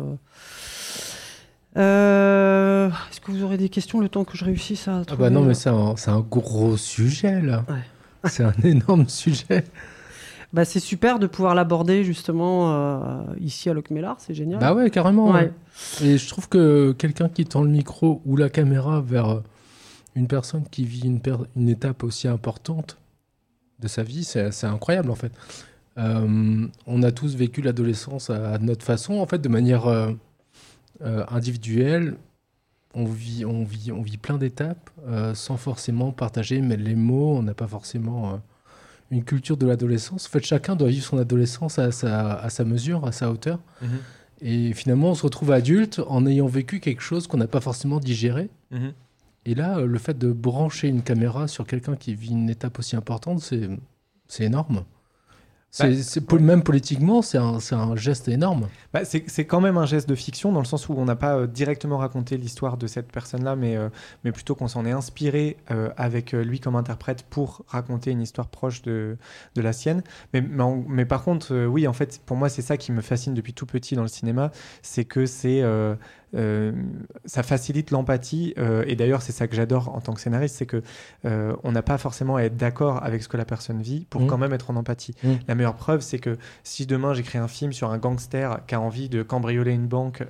Est-ce que vous aurez des questions le temps que je réussisse à trouver... non, mais c'est un gros sujet, là. Ouais. C'est un énorme sujet. C'est super de pouvoir l'aborder, justement, ici à Locmélard, c'est génial. Bah ouais, carrément. Ouais. Et je trouve que quelqu'un qui tend le micro ou la caméra vers une personne qui vit une étape aussi importante de sa vie, c'est incroyable, en fait. On a tous vécu l'adolescence à notre façon, en fait, de manière individuelle. On vit plein d'étapes sans forcément partager mais les mots. On n'a pas forcément une culture de l'adolescence. En fait, chacun doit vivre son adolescence à sa mesure, à sa hauteur. Et finalement, on se retrouve adulte en ayant vécu quelque chose qu'on n'a pas forcément digéré. Et là, le fait de brancher une caméra sur quelqu'un qui vit une étape aussi importante, c'est énorme. Même politiquement, c'est un geste énorme. C'est quand même un geste de fiction, dans le sens où on n'a pas directement raconté l'histoire de cette personne-là, mais plutôt qu'on s'en est inspiré avec lui comme interprète pour raconter une histoire proche de la sienne. Mais par contre, oui, en fait, pour moi, c'est ça qui me fascine depuis tout petit dans le cinéma, c'est que ça facilite l'empathie, et d'ailleurs c'est ça que j'adore en tant que scénariste, c'est que on n'a pas forcément à être d'accord avec ce que la personne vit pour quand même être en empathie. La meilleure preuve, c'est que si demain j'écris un film sur un gangster qui a envie de cambrioler une banque,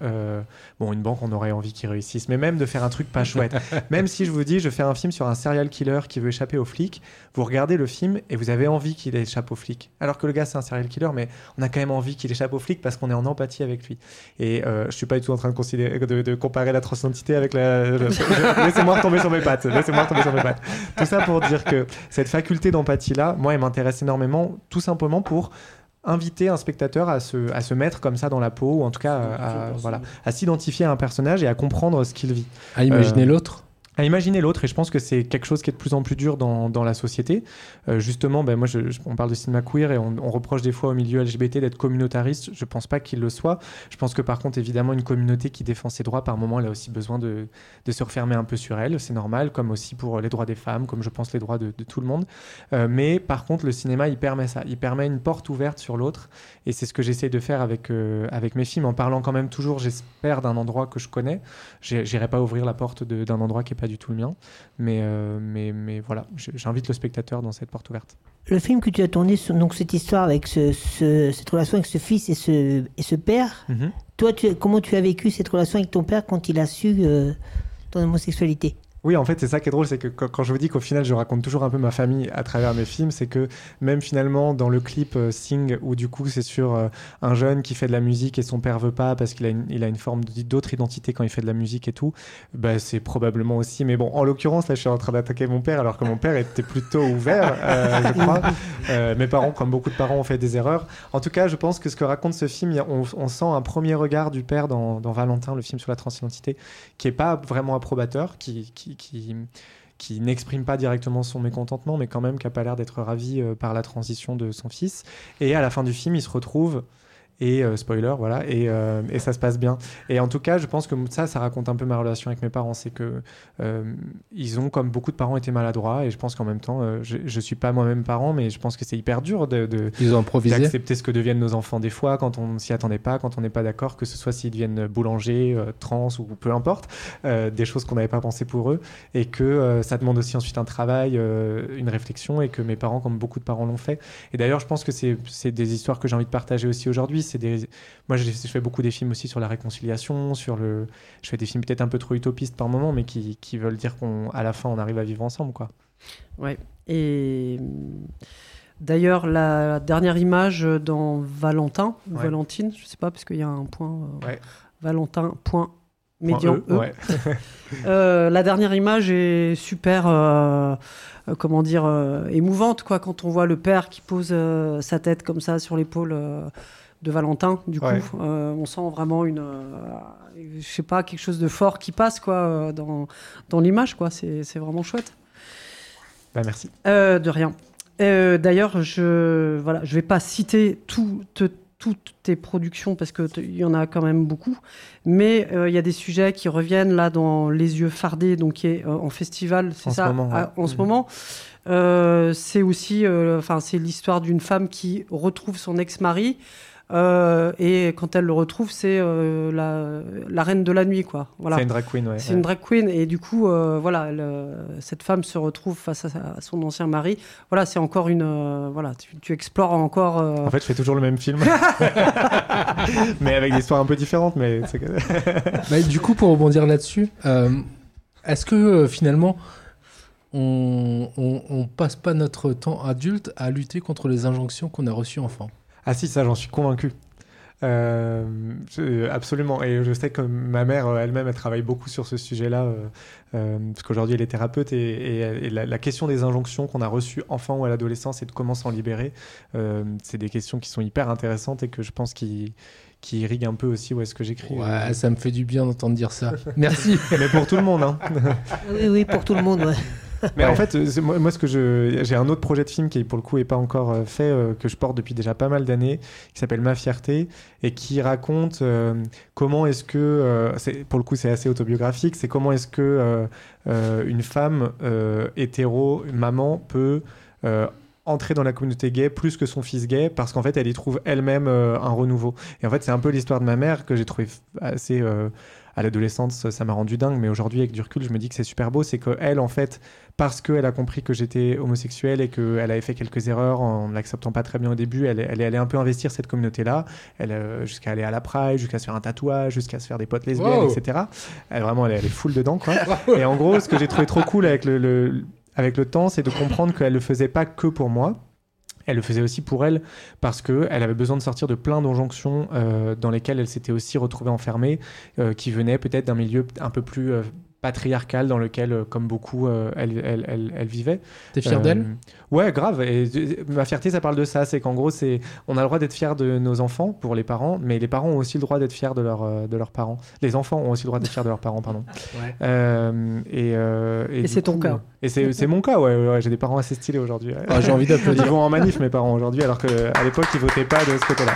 une banque, on aurait envie qu'il réussisse, mais même de faire un truc pas chouette. Même si je vous dis, je fais un film sur un serial killer qui veut échapper aux flics, vous regardez le film et vous avez envie qu'il échappe aux flics, alors que le gars c'est un serial killer, mais on a quand même envie qu'il échappe aux flics parce qu'on est en empathie avec lui. Et je suis pas du tout en train de comparer la transidentité avec laissez-moi retomber sur mes pattes. Tout ça pour dire que cette faculté d'empathie-là, moi, elle m'intéresse énormément, tout simplement pour inviter un spectateur à se mettre comme ça dans la peau, ou en tout cas à s'identifier à un personnage et à comprendre ce qu'il vit. À imaginer l'autre. À imaginer l'autre, et je pense que c'est quelque chose qui est de plus en plus dur dans la société. Justement, moi, on parle de cinéma queer et on reproche des fois au milieu LGBT d'être communautariste. Je pense pas qu'il le soit. Je pense que par contre, évidemment, une communauté qui défend ses droits, par moment, elle a aussi besoin de se refermer un peu sur elle. C'est normal, comme aussi pour les droits des femmes, comme je pense les droits de tout le monde. Mais par contre, le cinéma, il permet ça. Il permet une porte ouverte sur l'autre. Et c'est ce que j'essaie de faire avec mes films, en parlant quand même toujours, j'espère, d'un endroit que je connais. J'irai pas ouvrir la porte d'un endroit qui est pas du tout le mien, mais voilà, j'invite le spectateur dans cette porte ouverte. Le film que tu as tourné, donc cette histoire avec cette relation avec ce fils et ce père, toi, comment tu as vécu cette relation avec ton père quand il a su ton homosexualité ? Oui, en fait, c'est ça qui est drôle, c'est que quand je vous dis qu'au final, je raconte toujours un peu ma famille à travers mes films, c'est que même finalement, dans le clip Sing, où du coup, c'est sur un jeune qui fait de la musique et son père veut pas parce qu'il a une forme d'autre identité quand il fait de la musique et tout, c'est probablement aussi... Mais bon, en l'occurrence, là, je suis en train d'attaquer mon père, alors que mon père était plutôt ouvert, je crois. Mes parents, comme beaucoup de parents, ont fait des erreurs. En tout cas, je pense que ce que raconte ce film, on sent un premier regard du père dans Valentin, le film sur la transidentité, qui est pas vraiment approbateur, qui n'exprime pas directement son mécontentement, mais quand même qui n'a pas l'air d'être ravi par la transition de son fils. Et à la fin du film, il se retrouve Et spoiler, voilà, et ça se passe bien. Et en tout cas, je pense que ça raconte un peu ma relation avec mes parents. C'est que ils ont, comme beaucoup de parents, été maladroits. Et je pense qu'en même temps, je suis pas moi-même parent, mais je pense que c'est hyper dur Ils ont improvisé. d'accepter ce que deviennent nos enfants des fois, quand on s'y attendait pas, quand on n'est pas d'accord, que ce soit s'ils deviennent boulanger, trans ou peu importe, des choses qu'on n'avait pas pensé pour eux. Et que ça demande aussi ensuite un travail, une réflexion, et que mes parents, comme beaucoup de parents, l'ont fait. Et d'ailleurs, je pense que c'est des histoires que j'ai envie de partager aussi aujourd'hui. Moi, je fais beaucoup des films aussi sur la réconciliation, je fais des films peut-être un peu trop utopistes par moment, mais qui veulent dire qu'à la fin, on arrive à vivre ensemble, quoi. Ouais. Et d'ailleurs, la dernière image dans Valentin, ou Ouais. Valentine, je sais pas, parce qu'il y a un point. Ouais. Valentin, point médian E. Ouais. La dernière image est super, émouvante, quoi, quand on voit le père qui pose sa tête comme ça sur l'épaule de Valentin. Du coup, Ouais. on sent vraiment je sais pas, quelque chose de fort qui passe, quoi, dans l'image, quoi. C'est vraiment chouette. Bah, merci. De rien. D'ailleurs, je vais pas citer toutes tes productions parce que il y en a quand même beaucoup, mais il y a des sujets qui reviennent là dans Les Yeux Fardés, donc qui est en festival, c'est En ça, ce moment, ouais. en ce moment. C'est aussi, c'est l'histoire d'une femme qui retrouve son ex-mari. Et quand elle le retrouve, c'est la reine de la nuit, quoi. Voilà. C'est une drag queen, ouais. C'est une drag queen, et du coup, cette femme se retrouve face à son ancien mari. Voilà, c'est encore tu explores encore. En fait, je fais toujours le même film, mais avec des histoires un peu différentes. Mais Du coup, pour rebondir là-dessus, est-ce que finalement, on passe pas notre temps adulte à lutter contre les injonctions qu'on a reçues enfant? Ah si, ça, j'en suis convaincu. Absolument. Et je sais que ma mère elle-même, elle travaille beaucoup sur ce sujet-là, parce qu'aujourd'hui, elle est thérapeute, et la question des injonctions qu'on a reçues enfant ou à l'adolescence et de comment s'en libérer, c'est des questions qui sont hyper intéressantes et que je pense qui irriguent un peu aussi où est-ce que j'écris. Ouais, ça me fait du bien d'entendre dire ça. Merci. Mais pour tout le monde, hein. Oui, pour tout le monde, ouais. Mais en fait, moi, j'ai un autre projet de film qui, pour le coup, n'est pas encore fait, que je porte depuis déjà pas mal d'années, qui s'appelle Ma Fierté, et qui raconte comment est-ce que, pour le coup, c'est assez autobiographique, c'est comment est-ce que une femme hétéro, maman, peut entrer dans la communauté gay plus que son fils gay, parce qu'en fait, elle y trouve elle-même un renouveau. Et en fait, c'est un peu l'histoire de ma mère que j'ai trouvé assez... à l'adolescence, ça m'a rendu dingue, mais aujourd'hui, avec du recul, je me dis que c'est super beau. C'est qu'elle, en fait, parce qu'elle a compris que j'étais homosexuel et qu'elle avait fait quelques erreurs en ne l'acceptant pas très bien au début, elle est allée un peu investir cette communauté-là, jusqu'à aller à la Pride, jusqu'à se faire un tatouage, jusqu'à se faire des potes lesbiennes, Wow. etc. Elle est full dedans, quoi. Et en gros, ce que j'ai trouvé trop cool avec le temps, c'est de comprendre qu'elle le faisait pas que pour moi. Elle le faisait aussi pour elle, parce qu'elle avait besoin de sortir de plein d'injonctions dans lesquelles elle s'était aussi retrouvée enfermée, qui venaient peut-être d'un milieu un peu plus patriarcal dans lequel, comme beaucoup, elle vivait. T'es fier d'elle? Ouais, grave. Et Ma Fierté, ça parle de ça. C'est qu'en gros, on a le droit d'être fiers de nos enfants pour les parents, mais les parents ont aussi le droit d'être fiers de leurs parents. Les enfants ont aussi le droit d'être fiers de leurs parents, pardon. Ouais. Et c'est ton cas. Et c'est mon cas, ouais. J'ai des parents assez stylés aujourd'hui. Ouais. Ah, j'ai envie d'applaudir. Ils vont en manif, mes parents, aujourd'hui, alors qu'à l'époque, ils votaient pas de ce côté-là.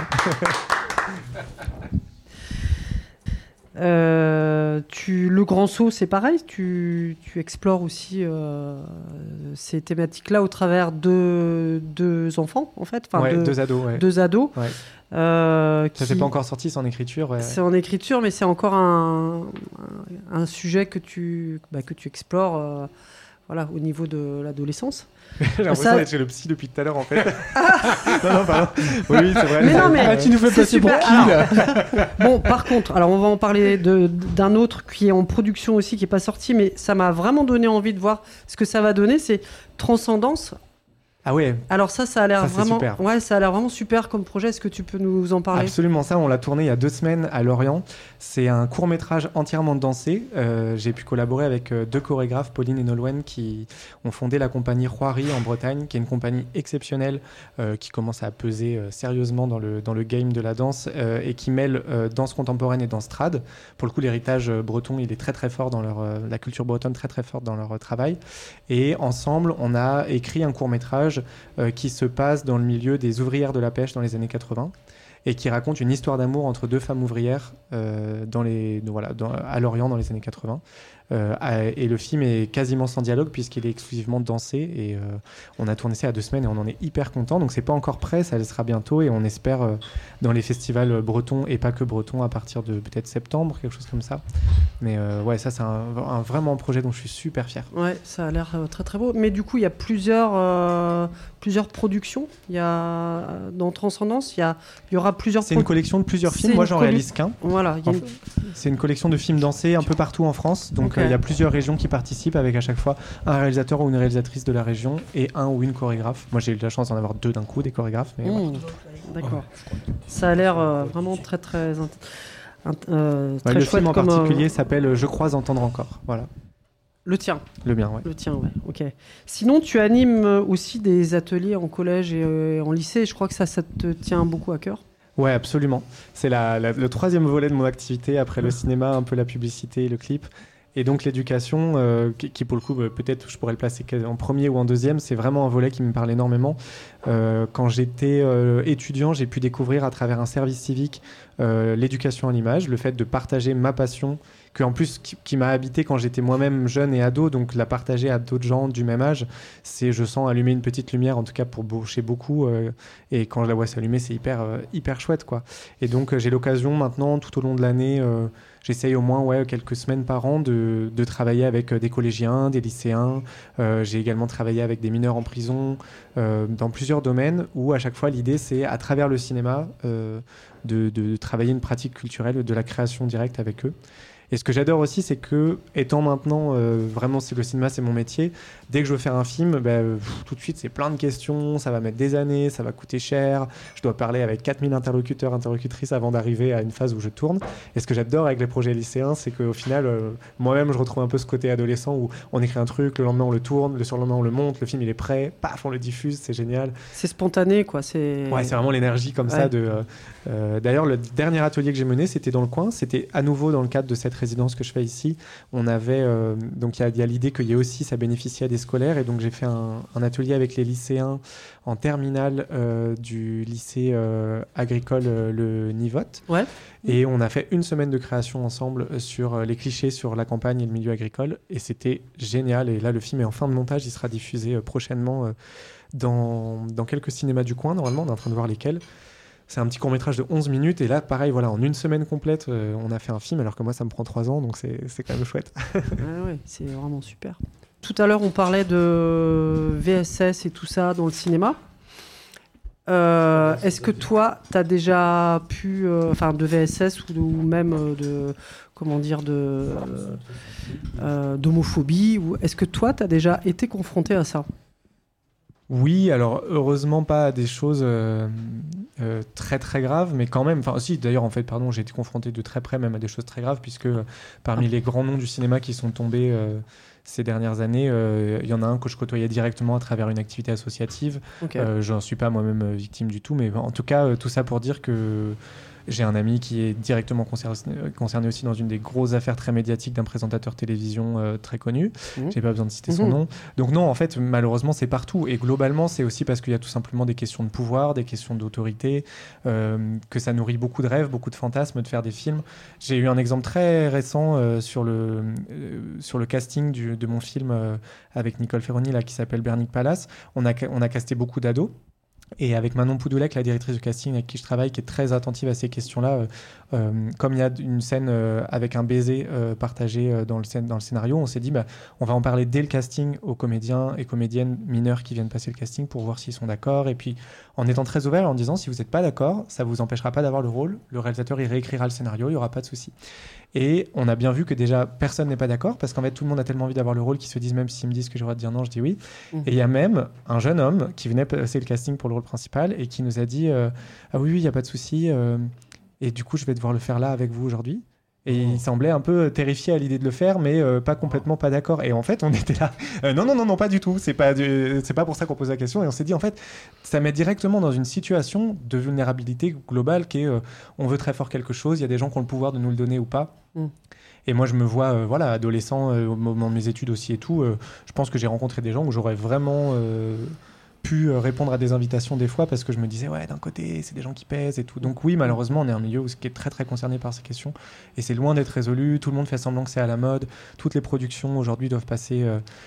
Le Grand Saut, c'est pareil. Tu explores aussi ces thématiques-là au travers de deux enfants, en fait. Enfin, Ouais, deux ados, ouais. Deux ados. Ouais. Ça s'est pas encore sorti, c'est en écriture. Ouais. C'est en écriture, mais c'est encore un sujet que tu explores au niveau de l'adolescence. J'ai l'impression d'être chez le psy depuis tout à l'heure, en fait. non, pardon. Oui, c'est vrai. Mais non, mais tu nous fais passer pour qui, là? Bon, par contre, alors on va en parler d'un autre qui est en production aussi, qui n'est pas sorti, mais ça m'a vraiment donné envie de voir ce que ça va donner, c'est Transcendance. Ah ouais. Alors ça a l'air Ça, c'est vraiment, super. ouais, ça a l'air vraiment super comme projet. Est-ce que tu peux nous en parler? Absolument, ça on l'a tourné il y a 2 semaines à Lorient. C'est un court-métrage entièrement dansé. J'ai pu collaborer avec 2 chorégraphes, Pauline et Nolwenn, qui ont fondé la compagnie Roiry en Bretagne, qui est une compagnie exceptionnelle qui commence à peser sérieusement dans le game de la danse et qui mêle danse contemporaine et danse trad. Pour le coup, l'héritage breton, il est très très fort dans la culture bretonne, très très forte dans leur travail. Et ensemble, on a écrit un court-métrage court-métrage qui se passe dans le milieu des ouvrières de la pêche dans les années 80 et qui raconte une histoire d'amour entre deux femmes ouvrières à Lorient dans les années 80. Et le film est quasiment sans dialogue puisqu'il est exclusivement dansé et on a tourné ça à 2 semaines et on en est hyper content. Donc c'est pas encore prêt, ça le sera bientôt et on espère dans les festivals bretons et pas que bretons à partir de peut-être septembre, quelque chose comme ça. Mais ouais, ça c'est vraiment un projet dont je suis super fier. Ouais, ça a l'air très très beau. Mais du coup, il y a plusieurs productions. Il y a dans Transcendance, il y aura plusieurs. C'est une collection de plusieurs films. Moi, j'en réalise qu'un. Voilà. C'est une collection de films dansés un peu partout en France. Donc il y a plusieurs régions qui participent avec à chaque fois un réalisateur ou une réalisatrice de la région et un ou une chorégraphe. Moi, j'ai eu la chance d'en avoir 2 d'un coup, des chorégraphes. Mais ouais. D'accord. Ça a l'air vraiment très très très le chouette. film en particulier s'appelle Je crois entendre encore. Voilà. Le tien. Le mien, ouais. Le tien, ouais. Ok. Sinon, tu animes aussi des ateliers en collège et en lycée. Je crois que ça te tient beaucoup à cœur. Ouais, absolument. C'est le 3e volet de mon activité après le cinéma, un peu la publicité et le clip. Et donc l'éducation, qui pour le coup, peut-être je pourrais le placer en premier ou en 2e, c'est vraiment un volet qui me parle énormément. Quand j'étais étudiant, j'ai pu découvrir à travers un service civique l'éducation à l'image, le fait de partager ma passion, qui m'a habité quand j'étais moi-même jeune et ado, donc la partager à d'autres gens du même âge, je sens allumer une petite lumière, en tout cas chez beaucoup, et quand je la vois s'allumer, c'est hyper chouette, quoi. Et donc j'ai l'occasion maintenant, tout au long de l'année, j'essaye au moins quelques semaines par an de travailler avec des collégiens, des lycéens. J'ai également travaillé avec des mineurs en prison, dans plusieurs domaines où à chaque fois l'idée c'est à travers le cinéma de travailler une pratique culturelle, de la création directe avec eux. Et ce que j'adore aussi, c'est que, étant maintenant, vraiment, le cinéma, c'est mon métier, dès que je veux faire un film, tout de suite, c'est plein de questions, ça va mettre des années, ça va coûter cher, je dois parler avec 4000 interlocuteurs, interlocutrices avant d'arriver à une phase où je tourne. Et ce que j'adore avec les projets lycéens, c'est qu'au final, moi-même, je retrouve un peu ce côté adolescent où on écrit un truc, le lendemain, on le tourne, le surlendemain, on le monte, le film, il est prêt, paf, on le diffuse, c'est génial. C'est spontané, quoi. Ouais, c'est vraiment l'énergie comme ça. D'ailleurs, le dernier atelier que j'ai mené, c'était dans le coin, c'était à nouveau dans le cadre de cette résidence que je fais ici. On avait donc il y a l'idée qu'il y ait aussi ça bénéficie à des scolaires et donc j'ai fait un atelier avec les lycéens en terminale du lycée agricole le Nivotte. Ouais. Et on a fait une semaine de création ensemble sur les clichés sur la campagne et le milieu agricole et c'était génial. Et là le film est en fin de montage, il sera diffusé prochainement dans quelques cinémas du coin. Normalement on est en train de voir lesquels. C'est un petit court-métrage de 11 minutes et là, pareil, voilà, en une semaine complète, on a fait un film alors que moi, ça me prend 3 ans, donc c'est quand même chouette. Ouais, c'est vraiment super. Tout à l'heure, on parlait de VSS et tout ça dans le cinéma. Est-ce que toi, tu as déjà pu, de VSS ou même d'homophobie, ou est-ce que toi, tu as déjà été confronté à ça ? Oui, alors heureusement pas à des choses très très graves, mais quand même, enfin si d'ailleurs en fait, pardon, j'ai été confronté de très près même à des choses très graves, puisque parmi les grands noms du cinéma qui sont tombés ces dernières années, il y en a un que je côtoyais directement à travers une activité associative. Okay. J'en suis pas moi-même victime du tout, mais en tout cas, tout ça pour dire que j'ai un ami qui est directement concerné aussi dans une des grosses affaires très médiatiques d'un présentateur télévision très connu. J'ai pas besoin de citer son nom. Donc non, en fait, malheureusement, c'est partout. Et globalement, c'est aussi parce qu'il y a tout simplement des questions de pouvoir, des questions d'autorité, que ça nourrit beaucoup de rêves, beaucoup de fantasmes de faire des films. J'ai eu un exemple très récent sur le casting de mon film avec Nicole Ferroni, là, qui s'appelle Bernic Palace. On a casté beaucoup d'ados. Et avec Manon Poudoulek, la directrice du casting avec qui je travaille, qui est très attentive à ces questions-là, comme il y a une scène avec un baiser partagé dans le scénario, on s'est dit on va en parler dès le casting aux comédiens et comédiennes mineurs qui viennent passer le casting pour voir s'ils sont d'accord. Et puis en étant très ouvert, en disant si vous n'êtes pas d'accord, ça ne vous empêchera pas d'avoir le rôle. Le réalisateur, il réécrira le scénario, il n'y aura pas de souci. Et on a bien vu que déjà, personne n'est pas d'accord, parce qu'en fait, tout le monde a tellement envie d'avoir le rôle qu'ils se disent, même s'ils me disent que j'ai le droit de dire non, je dis oui. Et il y a même un jeune homme qui venait passer le casting pour le rôle principal et qui nous a dit ah oui, il n'y a pas de souci. Et du coup, je vais devoir le faire là avec vous aujourd'hui. Et il semblait un peu terrifié à l'idée de le faire, mais pas complètement pas d'accord. Et en fait, on était là. Non, pas du tout. C'est pas pour ça qu'on pose la question. Et on s'est dit, en fait, ça met directement dans une situation de vulnérabilité globale qui est on veut très fort quelque chose, il y a des gens qui ont le pouvoir de nous le donner ou pas. Et moi, je me vois, adolescent, au moment de mes études aussi et tout. Je pense que j'ai rencontré des gens où j'aurais vraiment pu répondre à des invitations des fois parce que je me disais ouais d'un côté c'est des gens qui pèsent et tout, donc oui malheureusement on est un milieu qui est très très concerné par ces questions et c'est loin d'être résolu, tout le monde fait semblant que c'est à la mode, toutes les productions aujourd'hui doivent passer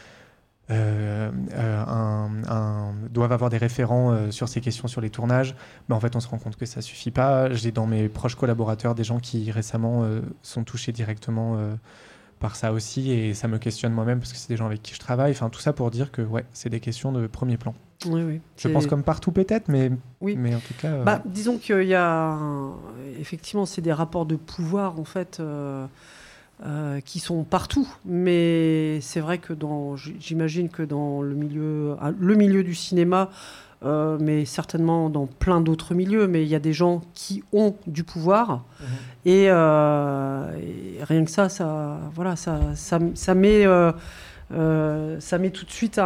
doivent avoir des référents sur ces questions sur les tournages, mais en fait on se rend compte que ça suffit pas. J'ai dans mes proches collaborateurs des gens qui récemment sont touchés directement par ça aussi, et ça me questionne moi-même parce que c'est des gens avec qui je travaille, enfin tout ça pour dire que ouais c'est des questions de premier plan. Oui. Je pense comme partout peut-être, mais en tout cas disons qu'il y a effectivement c'est des rapports de pouvoir en fait qui sont partout, mais c'est vrai que j'imagine que dans le milieu du cinéma, mais certainement dans plein d'autres milieux, mais il y a des gens qui ont du pouvoir et rien que ça met tout de suite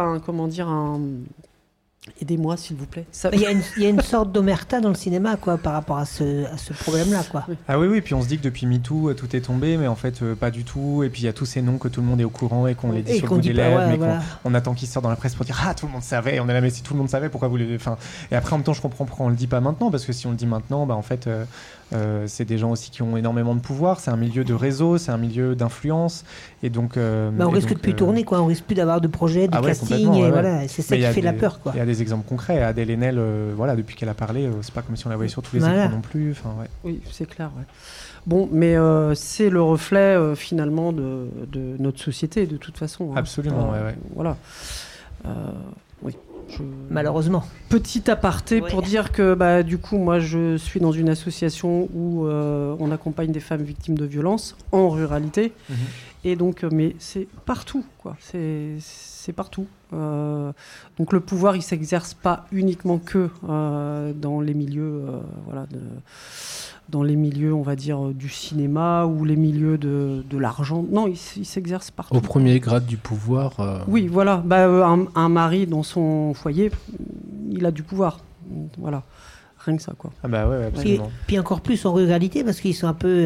aidez-moi s'il vous plaît. Il y a une sorte d'omerta dans le cinéma quoi, par rapport à ce problème-là. Quoi. Ah oui, puis on se dit que depuis MeToo, tout est tombé, mais en fait, pas du tout. Et puis il y a tous ces noms que tout le monde est au courant et qu'on les dit sur le bout des lèvres, mais qu'on attend qu'ils sortent dans la presse pour dire « Ah, tout le monde savait !» Et on est là, mais si tout le monde savait, pourquoi vous les... Enfin, et après, en même temps, je comprends pourquoi on le dit pas maintenant, parce que si on le dit maintenant, en fait... c'est des gens aussi qui ont énormément de pouvoir, c'est un milieu de réseau, c'est un milieu d'influence, et donc... on risque de plus tourner, quoi. On risque plus d'avoir de projets, de casting, et voilà, c'est ça qui fait la peur. Il y a des exemples concrets, Adèle Haenel, depuis qu'elle a parlé, c'est pas comme si on la voyait sur tous les écrans non plus. Oui, c'est clair, Bon, mais c'est le reflet finalement de notre société, de toute façon. Absolument, Voilà. Oui. Malheureusement. Petit aparté pour dire que du coup moi je suis dans une association où on accompagne des femmes victimes de violences en ruralité et donc mais c'est partout quoi, c'est partout. Donc le pouvoir il s'exerce pas uniquement que dans les milieux dans les milieux, on va dire, du cinéma ou les milieux de l'argent. Non, il s'exerce partout. Au premier grade du pouvoir. Oui, voilà. Un mari dans son foyer, il a du pouvoir. Voilà. Rien que ça, quoi. Ah bah ouais, absolument. Puis encore plus en ruralité, parce qu'ils sont un peu,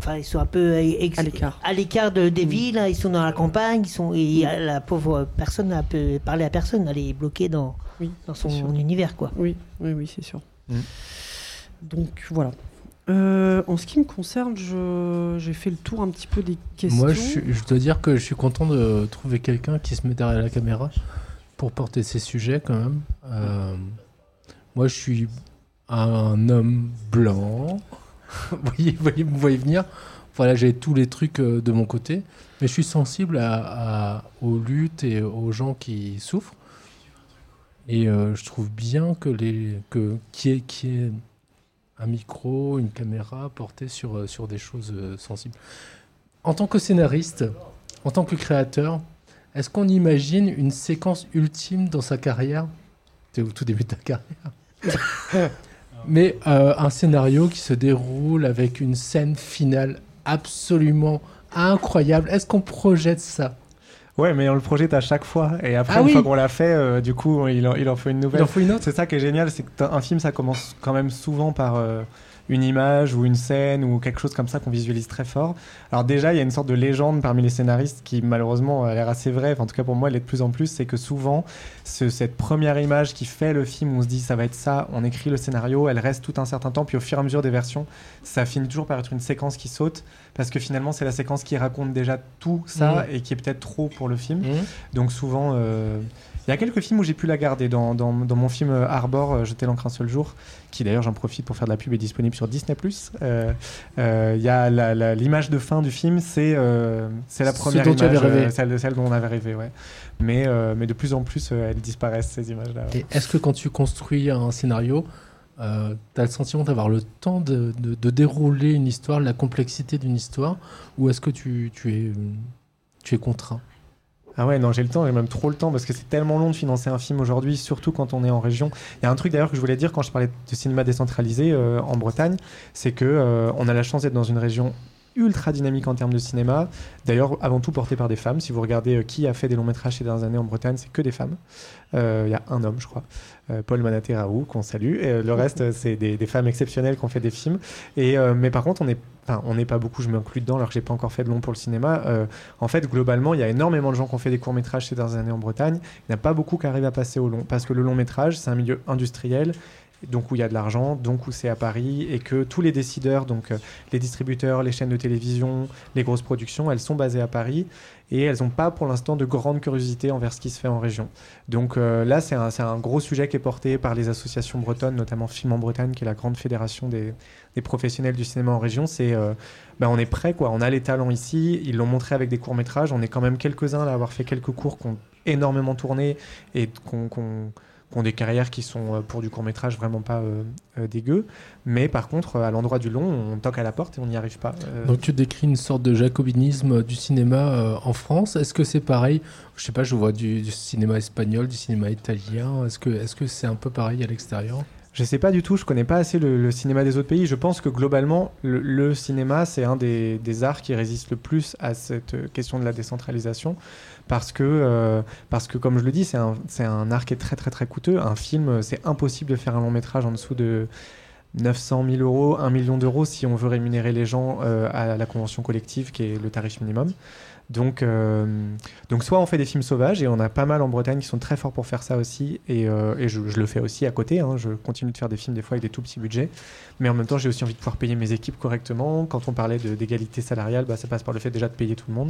à l'écart des villes. Ils sont dans la campagne. La pauvre personne ne peut parler à personne. Elle est bloquée dans son univers, quoi. Oui, c'est sûr. Donc voilà. En ce qui me concerne, j'ai fait le tour un petit peu des questions. Moi, je dois dire que je suis content de trouver quelqu'un qui se met derrière la caméra pour porter ces sujets quand même. Moi, je suis un homme blanc. vous voyez venir. Voilà, j'ai tous les trucs de mon côté, mais je suis sensible aux luttes et aux gens qui souffrent. Et je trouve bien qu'il y ait un micro, une caméra portée sur des choses sensibles. En tant que scénariste, en tant que créateur, est-ce qu'on imagine une séquence ultime dans sa carrière ? C'est au tout début de ta carrière. Mais un scénario qui se déroule avec une scène finale absolument incroyable. Est-ce qu'on projette ça ? Ouais, mais on le projette à chaque fois. Et après, une fois qu'on l'a fait, du coup, il en fait une nouvelle. Il en faut une autre. C'est ça qui est génial, c'est qu'un film, ça commence quand même souvent par une image ou une scène ou quelque chose comme ça qu'on visualise très fort. Alors déjà, il y a une sorte de légende parmi les scénaristes qui, malheureusement, a l'air assez vraie. Enfin, en tout cas, pour moi, elle est de plus en plus. C'est que souvent, cette première image qui fait le film, où on se dit, ça va être ça, on écrit le scénario, elle reste tout un certain temps. Puis au fur et à mesure des versions, ça finit toujours par être une séquence qui saute. Parce que finalement, c'est la séquence qui raconte déjà tout ça et qui est peut-être trop pour le film. Donc souvent... Il y a quelques films où j'ai pu la garder. Dans mon film Arbor, Jeter l'encre un seul jour, qui d'ailleurs, j'en profite pour faire de la pub, est disponible sur Disney+. Il y a l'image de fin du film, c'est la première image, celle dont on avait rêvé. Ouais. Mais de plus en plus, elles disparaissent, ces images-là. Ouais. Et est-ce que quand tu construis un scénario, tu as le sentiment d'avoir le temps de dérouler une histoire, la complexité d'une histoire, ou est-ce que tu es contraint ? Ah ouais, non, j'ai le temps, j'ai même trop le temps, parce que c'est tellement long de financer un film aujourd'hui, surtout quand on est en région. Il y a un truc d'ailleurs que je voulais dire quand je parlais de cinéma décentralisé en Bretagne, c'est que on a la chance d'être dans une région ultra dynamique en termes de cinéma. D'ailleurs, avant tout porté par des femmes. Si vous regardez qui a fait des longs métrages ces dernières années en Bretagne, c'est que des femmes. Il y a un homme, je crois, Paul Manaté-Raoult, qu'on salue. Et le reste, c'est des femmes exceptionnelles qui ont fait des films. Mais par contre, on n'est pas beaucoup, je m'inclus dedans, alors que j'ai pas encore fait de long pour le cinéma. En fait, globalement, il y a énormément de gens qui ont fait des courts-métrages ces dernières années en Bretagne. Il n'y a pas beaucoup qui arrivent à passer au long. Parce que le long-métrage, c'est un milieu industriel, donc où il y a de l'argent, donc où c'est à Paris, et que tous les décideurs, donc les distributeurs, les chaînes de télévision, les grosses productions, elles sont basées à Paris, et elles n'ont pas pour l'instant de grande curiosité envers ce qui se fait en région. Donc là, c'est un gros sujet qui est porté par les associations bretonnes, notamment Film en Bretagne, qui est la grande fédération des professionnels du cinéma en région. On est prêt, quoi. On a les talents ici, ils l'ont montré avec des courts-métrages, on est quand même quelques-uns à avoir fait quelques cours qui ont énormément tourné, et qui ont des carrières qui sont pour du court-métrage vraiment pas dégueu, mais par contre à l'endroit du long on toque à la porte et on n'y arrive pas. Donc tu décris une sorte de jacobinisme du cinéma en France. Est-ce que c'est pareil? Je sais pas, je vois du cinéma espagnol, du cinéma italien. Est-ce que c'est un peu pareil à l'extérieur? Je sais pas du tout, je connais pas assez le cinéma des autres pays. Je pense que globalement, le cinéma, c'est un des arts qui résiste le plus à cette question de la décentralisation. Parce que comme je le dis, c'est un art qui est très très très coûteux. Un film, c'est impossible de faire un long métrage en dessous de 900 000 euros, 1 million d'euros si on veut rémunérer les gens à la convention collective qui est le tarif minimum. Donc soit on fait des films sauvages, et on a pas mal en Bretagne qui sont très forts pour faire ça aussi, et je le fais aussi à côté, hein. Je continue de faire des films des fois avec des tout petits budgets, mais en même temps j'ai aussi envie de pouvoir payer mes équipes correctement. Quand on parlait d'égalité salariale, ça passe par le fait déjà de payer tout le monde.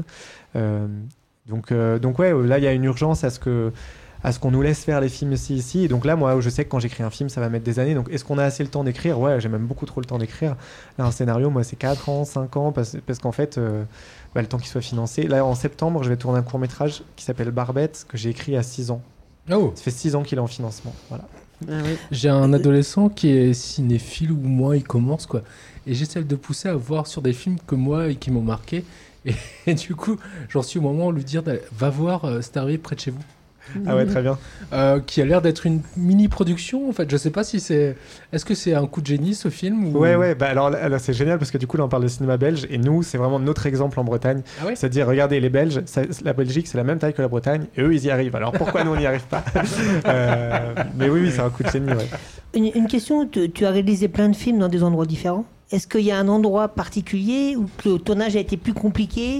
Donc ouais, là il y a une urgence à ce qu'on nous laisse faire les films ici. Et donc là, moi, je sais que quand j'écris un film, ça va mettre des années. Donc est-ce qu'on a assez le temps d'écrire? Ouais, j'ai même beaucoup trop le temps d'écrire. Là, un scénario, moi, c'est 4 ans, 5 ans, parce qu'en fait, le temps qu'il soit financé. Là, en septembre, je vais tourner un court-métrage qui s'appelle Barbette, que j'ai écrit à 6 ans. Oh. Ça fait 6 ans qu'il est en financement. Voilà. Ah oui. J'ai un adolescent qui est cinéphile, ou moi, il commence, quoi. Et j'essaie de pousser à voir sur des films que moi et qui m'ont marqué. Et du coup, j'en suis au moment de lui dire va voir C'est arrivé près de chez vous. Ah ouais, très bien. Qui a l'air d'être une mini-production, en fait. Je sais pas si c'est... Est-ce que c'est un coup de génie, ce film, ou... Ouais. Alors c'est génial, parce que du coup, là, on parle de cinéma belge, et nous, c'est vraiment notre exemple en Bretagne. Ah ouais. C'est-à-dire, regardez, les Belges, la Belgique, c'est la même taille que la Bretagne, et eux, ils y arrivent. Alors pourquoi nous, on n'y arrive pas? Mais oui, c'est un coup de génie, ouais. Une question, tu as réalisé plein de films dans des endroits différents. Est-ce qu'il y a un endroit particulier où le tournage a été plus compliqué?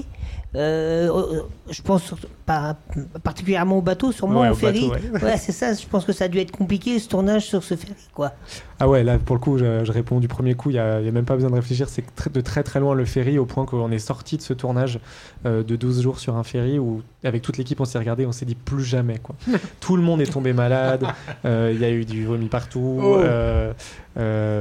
Je pense particulièrement au bateau, sûrement au ferry. Bateau, ouais, c'est ça. Je pense que ça a dû être compliqué ce tournage sur ce ferry, quoi. Ah ouais, là pour le coup, je réponds du premier coup. Il y a même pas besoin de réfléchir. C'est de très très loin le ferry, au point qu'on est sorti de ce tournage de 12 jours sur un ferry où avec toute l'équipe on s'est regardé, on s'est dit plus jamais, quoi. Tout le monde est tombé malade. Il y a eu du vomi partout. Il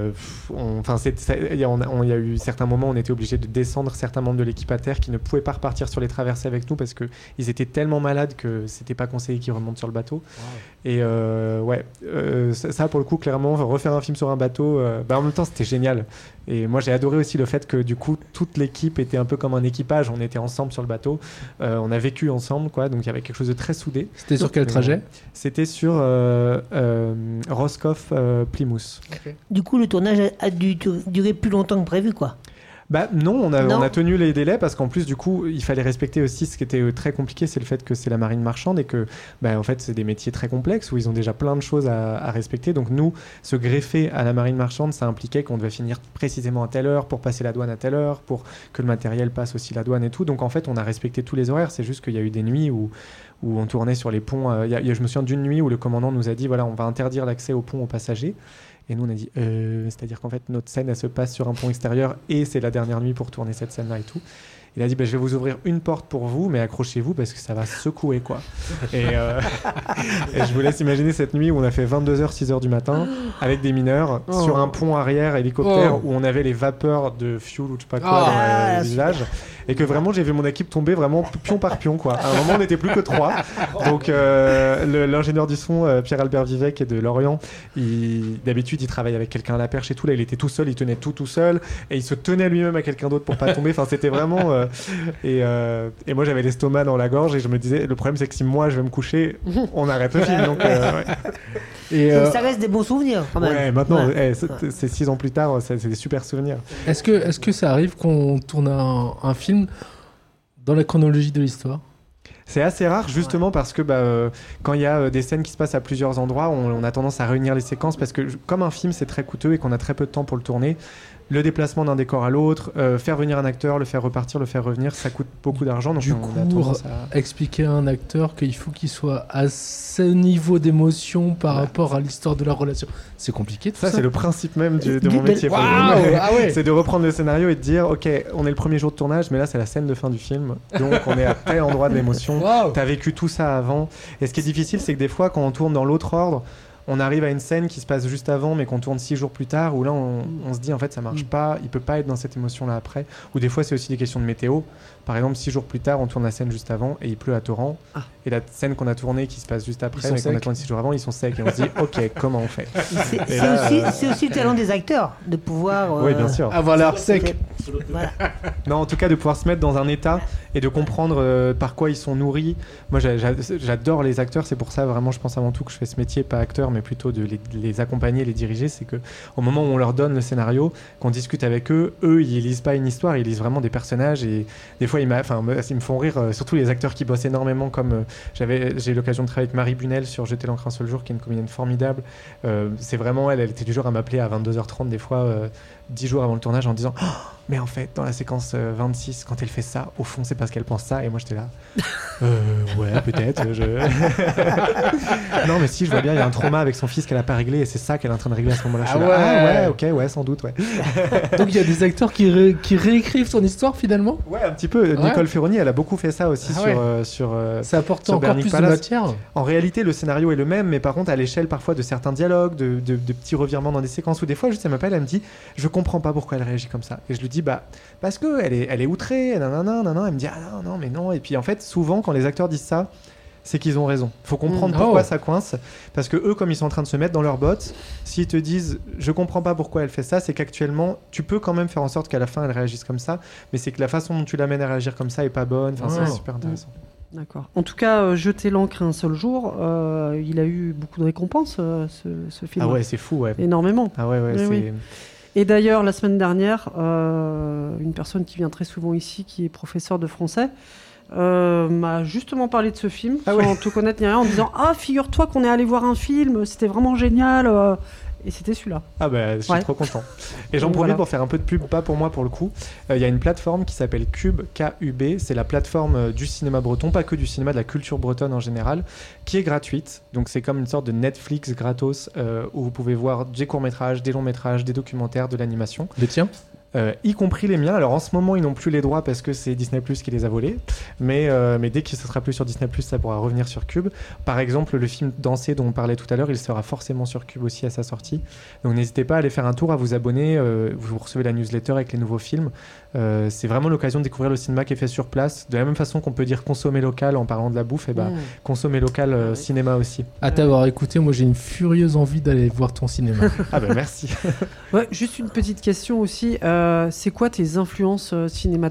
y a eu certains moments où on était obligé de descendre certains membres de l'équipe à terre qui ne pouvaient pas repartir sur les traversées avec nous parce qu'ils étaient tellement malades que c'était pas conseillé qu'ils remontent sur le bateau. Wow. Et ça pour le coup, clairement, refaire un film sur un bateau, en même temps c'était génial. Et moi j'ai adoré aussi le fait que du coup toute l'équipe était un peu comme un équipage, on était ensemble sur le bateau, on a vécu ensemble, quoi, donc il y avait quelque chose de très soudé. C'était sur quel trajet? C'était sur Roscoff Plymouth. Okay. Du coup le tournage a dû durer plus longtemps que prévu, quoi. Non, on a tenu les délais parce qu'en plus du coup il fallait respecter aussi ce qui était très compliqué, c'est le fait que c'est la marine marchande et que en fait c'est des métiers très complexes où ils ont déjà plein de choses à respecter. Donc nous, se greffer à la marine marchande, ça impliquait qu'on devait finir précisément à telle heure pour passer la douane à telle heure, pour que le matériel passe aussi la douane et tout. Donc en fait on a respecté tous les horaires, c'est juste qu'il y a eu des nuits où on tournait sur les ponts. Je me souviens d'une nuit où le commandant nous a dit voilà, on va interdire l'accès au pont aux passagers. Et nous on a dit c'est-à-dire qu'en fait notre scène elle se passe sur un pont extérieur et c'est la dernière nuit pour tourner cette scène là et tout. Il a dit je vais vous ouvrir une porte pour vous, mais accrochez-vous parce que ça va secouer, quoi. Et je vous laisse imaginer cette nuit où on a fait 22h 6h du matin avec des mineurs sur un pont arrière hélicoptère où on avait les vapeurs de fuel ou je sais pas quoi dans le visage. et que vraiment j'ai vu mon équipe tomber vraiment pion par pion, quoi. À un moment, on n'était plus que 3. Donc l'ingénieur du son, Pierre-Albert Vivet, qui est de Lorient, d'habitude il travaille avec quelqu'un à la perche et tout. Là, il était tout seul, il tenait tout seul, et il se tenait lui-même à quelqu'un d'autre pour pas tomber. Enfin, c'était vraiment. Et moi, j'avais l'estomac dans la gorge, et je me disais, le problème, c'est que si moi je vais me coucher, on arrête le film. Donc, ouais. Et ça reste des bons souvenirs, quand même. Ouais, maintenant, c'est 6 ans plus tard, c'est des super souvenirs. Est-ce que ça arrive qu'on tourne un film dans la chronologie de l'histoire ? C'est assez rare, justement, parce que quand il y a des scènes qui se passent à plusieurs endroits, on a tendance à réunir les séquences, parce que comme un film c'est très coûteux et qu'on a très peu de temps pour le tourner, le déplacement d'un décor à l'autre, faire venir un acteur, le faire repartir, le faire revenir, ça coûte beaucoup d'argent. Donc du coup, a tendance à expliquer à un acteur qu'il faut qu'il soit à ce niveau d'émotion par rapport à l'histoire de la relation, c'est compliqué tout ça. C'est le principe même de mon métier. Wow, ah ouais. C'est de reprendre le scénario et de dire, ok, on est le premier jour de tournage, mais là c'est la scène de fin du film, donc on est à tel endroit de l'émotion. Wow. T'as vécu tout ça avant. Et ce qui est difficile, c'est que des fois, quand on tourne dans l'autre ordre, on arrive à une scène qui se passe juste avant, mais qu'on tourne 6 jours plus tard, où là, on se dit, en fait, ça marche pas, il peut pas être dans cette émotion-là après. Ou des fois, c'est aussi des questions de météo. Par exemple, 6 jours plus tard, on tourne la scène juste avant, et il pleut à torrent. Et la scène qu'on a tournée, qui se passe juste après, mais qu'on a tournée 6 jours avant, ils sont secs. Et on se dit, ok, comment on fait ? C'est aussi le talent des acteurs, de pouvoir... Oui, bien sûr. Avoir l'air sec. Voilà. Non, en tout cas, de pouvoir se mettre dans un état et de comprendre par quoi ils sont nourris. Moi, j'adore les acteurs. C'est pour ça, vraiment, je pense avant tout que je fais ce métier, pas acteur, mais plutôt de les accompagner, les diriger. C'est qu'au moment où on leur donne le scénario, qu'on discute avec eux, ils lisent pas une histoire, ils lisent vraiment des personnages. Et des fois, ils me font rire, surtout les acteurs qui bossent énormément, comme j'ai eu l'occasion de travailler avec Marie Bunel sur Jeter l'encre un seul jour, qui est une comédienne formidable. C'est vraiment elle était du genre à m'appeler à 22h30 des fois, 10 jours avant le tournage, en disant oh, mais en fait dans la séquence 26, quand elle fait ça, au fond c'est parce qu'elle pense ça. Et moi j'étais là ouais peut-être non mais si, je vois bien, il y a un trauma avec son fils qu'elle a pas réglé, et c'est ça qu'elle est en train de régler à ce moment-là. Ok, ouais, sans doute, ouais. Donc il y a des acteurs qui réécrivent son histoire finalement. Ouais, un petit peu. Nicole Ferroni, elle a beaucoup fait ça aussi sur ça apporte encore Bernic plus Palace. de matière. En réalité, le scénario est le même, mais par contre à l'échelle parfois de certains dialogues, de petits revirements dans des séquences, où des fois juste elle m'appelle, elle me dit je comprends pas pourquoi elle réagit comme ça, et je lui dis parce que elle est outrée, nanana. Elle me dit non mais non. Et puis en fait souvent quand les acteurs disent ça, c'est qu'ils ont raison. Il faut comprendre pourquoi ça coince, parce que eux, comme ils sont en train de se mettre dans leurs bottes, s'ils te disent je comprends pas pourquoi elle fait ça, c'est qu'actuellement tu peux quand même faire en sorte qu'à la fin elle réagisse comme ça, mais c'est que la façon dont tu l'amènes à réagir comme ça est pas bonne. C'est super intéressant. D'accord. En tout cas, Jeter l'encre un seul jour, il a eu beaucoup de récompenses, ce film. Ah ouais, c'est fou, ouais. Énormément. Ah ouais, Oui, c'est... oui. Et d'ailleurs, la semaine dernière, une personne qui vient très souvent ici, qui est professeur de français, m'a justement parlé de ce film, sans tout connaître ni rien, en disant « Ah, figure-toi qu'on est allé voir un film, c'était vraiment génial !» Et c'était celui-là. Ah bah, je suis trop content. Et j'en profite pour faire un peu de pub, pas pour moi, pour le coup. Il y a une plateforme qui s'appelle Cube, K-U-B. C'est la plateforme du cinéma breton, pas que du cinéma, de la culture bretonne en général, qui est gratuite. Donc c'est comme une sorte de Netflix gratos, où vous pouvez voir des courts-métrages, des longs-métrages, des documentaires, de l'animation. Les tiens ? Y compris les miens. Alors en ce moment ils n'ont plus les droits parce que c'est Disney+ qui les a volés, mais dès que ce sera plus sur Disney+, ça pourra revenir sur Cube. Par exemple, le film Danser dont on parlait tout à l'heure, il sera forcément sur Cube aussi à sa sortie, donc n'hésitez pas à aller faire un tour, à vous abonner. Vous recevez la newsletter avec les nouveaux films. C'est vraiment l'occasion de découvrir le cinéma qui est fait sur place, de la même façon qu'on peut dire consommer local en parlant de la bouffe, et consommer local, cinéma aussi. À t'avoir écouté, moi j'ai une furieuse envie d'aller voir ton cinéma. Ah bah merci. Ouais, juste une petite question aussi, c'est quoi tes influences cinématographiques ?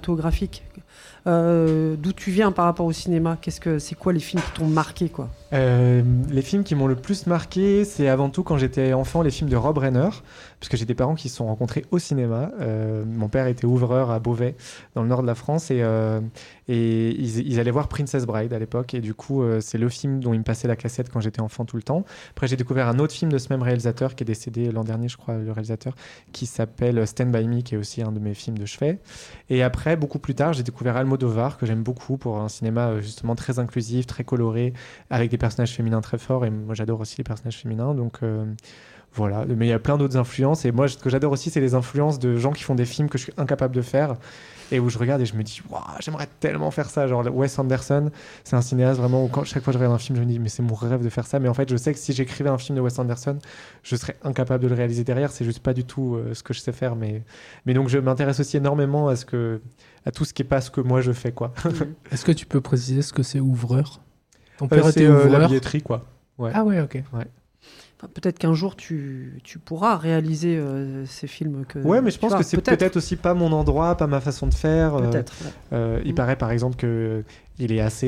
D'où tu viens par rapport au cinéma ? C'est quoi les films qui t'ont marqué, quoi ? Les films qui m'ont le plus marqué, c'est avant tout quand j'étais enfant, les films de Rob Reiner, parce que j'ai des parents qui se sont rencontrés au cinéma. Mon père était ouvreur à Beauvais, dans le nord de la France, et ils allaient voir Princess Bride à l'époque, et du coup c'est le film dont ils me passaient la cassette quand j'étais enfant tout le temps. Après j'ai découvert un autre film de ce même réalisateur qui est décédé l'an dernier, je crois, le réalisateur, qui s'appelle Stand By Me, qui est aussi un de mes films de chevet. Et après, beaucoup plus tard, j'ai découvert Almodovar, que j'aime beaucoup pour un cinéma justement très inclusif, très coloré, avec des personnages féminins très forts, et moi j'adore aussi les personnages féminins, donc Voilà, mais il y a plein d'autres influences. Et moi, ce que j'adore aussi, c'est les influences de gens qui font des films que je suis incapable de faire. Et où je regarde et je me dis, waouh, j'aimerais tellement faire ça. Genre, Wes Anderson, c'est un cinéaste vraiment où chaque fois que je regarde un film, je me dis, mais c'est mon rêve de faire ça. Mais en fait, je sais que si j'écrivais un film de Wes Anderson, je serais incapable de le réaliser derrière. C'est juste pas du tout ce que je sais faire. Mais donc, je m'intéresse aussi énormément à tout ce qui est pas ce que moi je fais, quoi. Est-ce que tu peux préciser ce que c'est ouvreur? Ton père était c'est ouvreur. la billetterie, quoi. Ouais. Ah ouais, ok. Ouais. Enfin, peut-être qu'un jour tu pourras réaliser ces films que. Ouais, mais je pense tu que vois, c'est peut-être aussi pas mon endroit, pas ma façon de faire. Peut-être. Il paraît par exemple que il est assez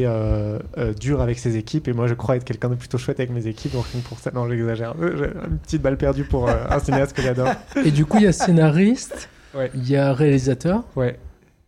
dur avec ses équipes et moi je crois être quelqu'un de plutôt chouette avec mes équipes, donc rien que pour ça, non, j'exagère. J'ai une petite balle perdue pour un cinéaste que j'adore. Et du coup, il y a scénariste, Ouais. il y a réalisateur. Ouais.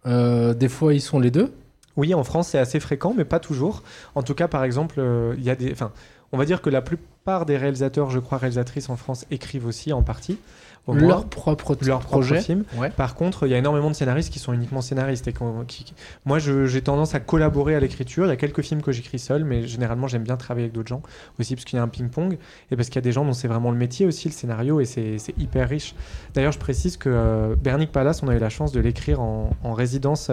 Des fois, ils sont les deux. Oui, en France c'est assez fréquent, mais pas toujours. En tout cas, par exemple, il y a des, enfin, on va dire que la plupart des réalisateurs, je crois, réalisatrices en France écrivent aussi en partie. Au moins, Leur propre projet. film. Ouais. Par contre, il y a énormément de scénaristes qui sont uniquement scénaristes. Et moi, j'ai tendance à collaborer à l'écriture. Il y a quelques films que j'écris seul, mais généralement, j'aime bien travailler avec d'autres gens. Aussi parce qu'il y a un ping-pong et parce qu'il y a des gens dont c'est vraiment le métier aussi, le scénario, et c'est hyper riche. D'ailleurs, je précise que Bernic Palace, on a eu la chance de l'écrire en résidence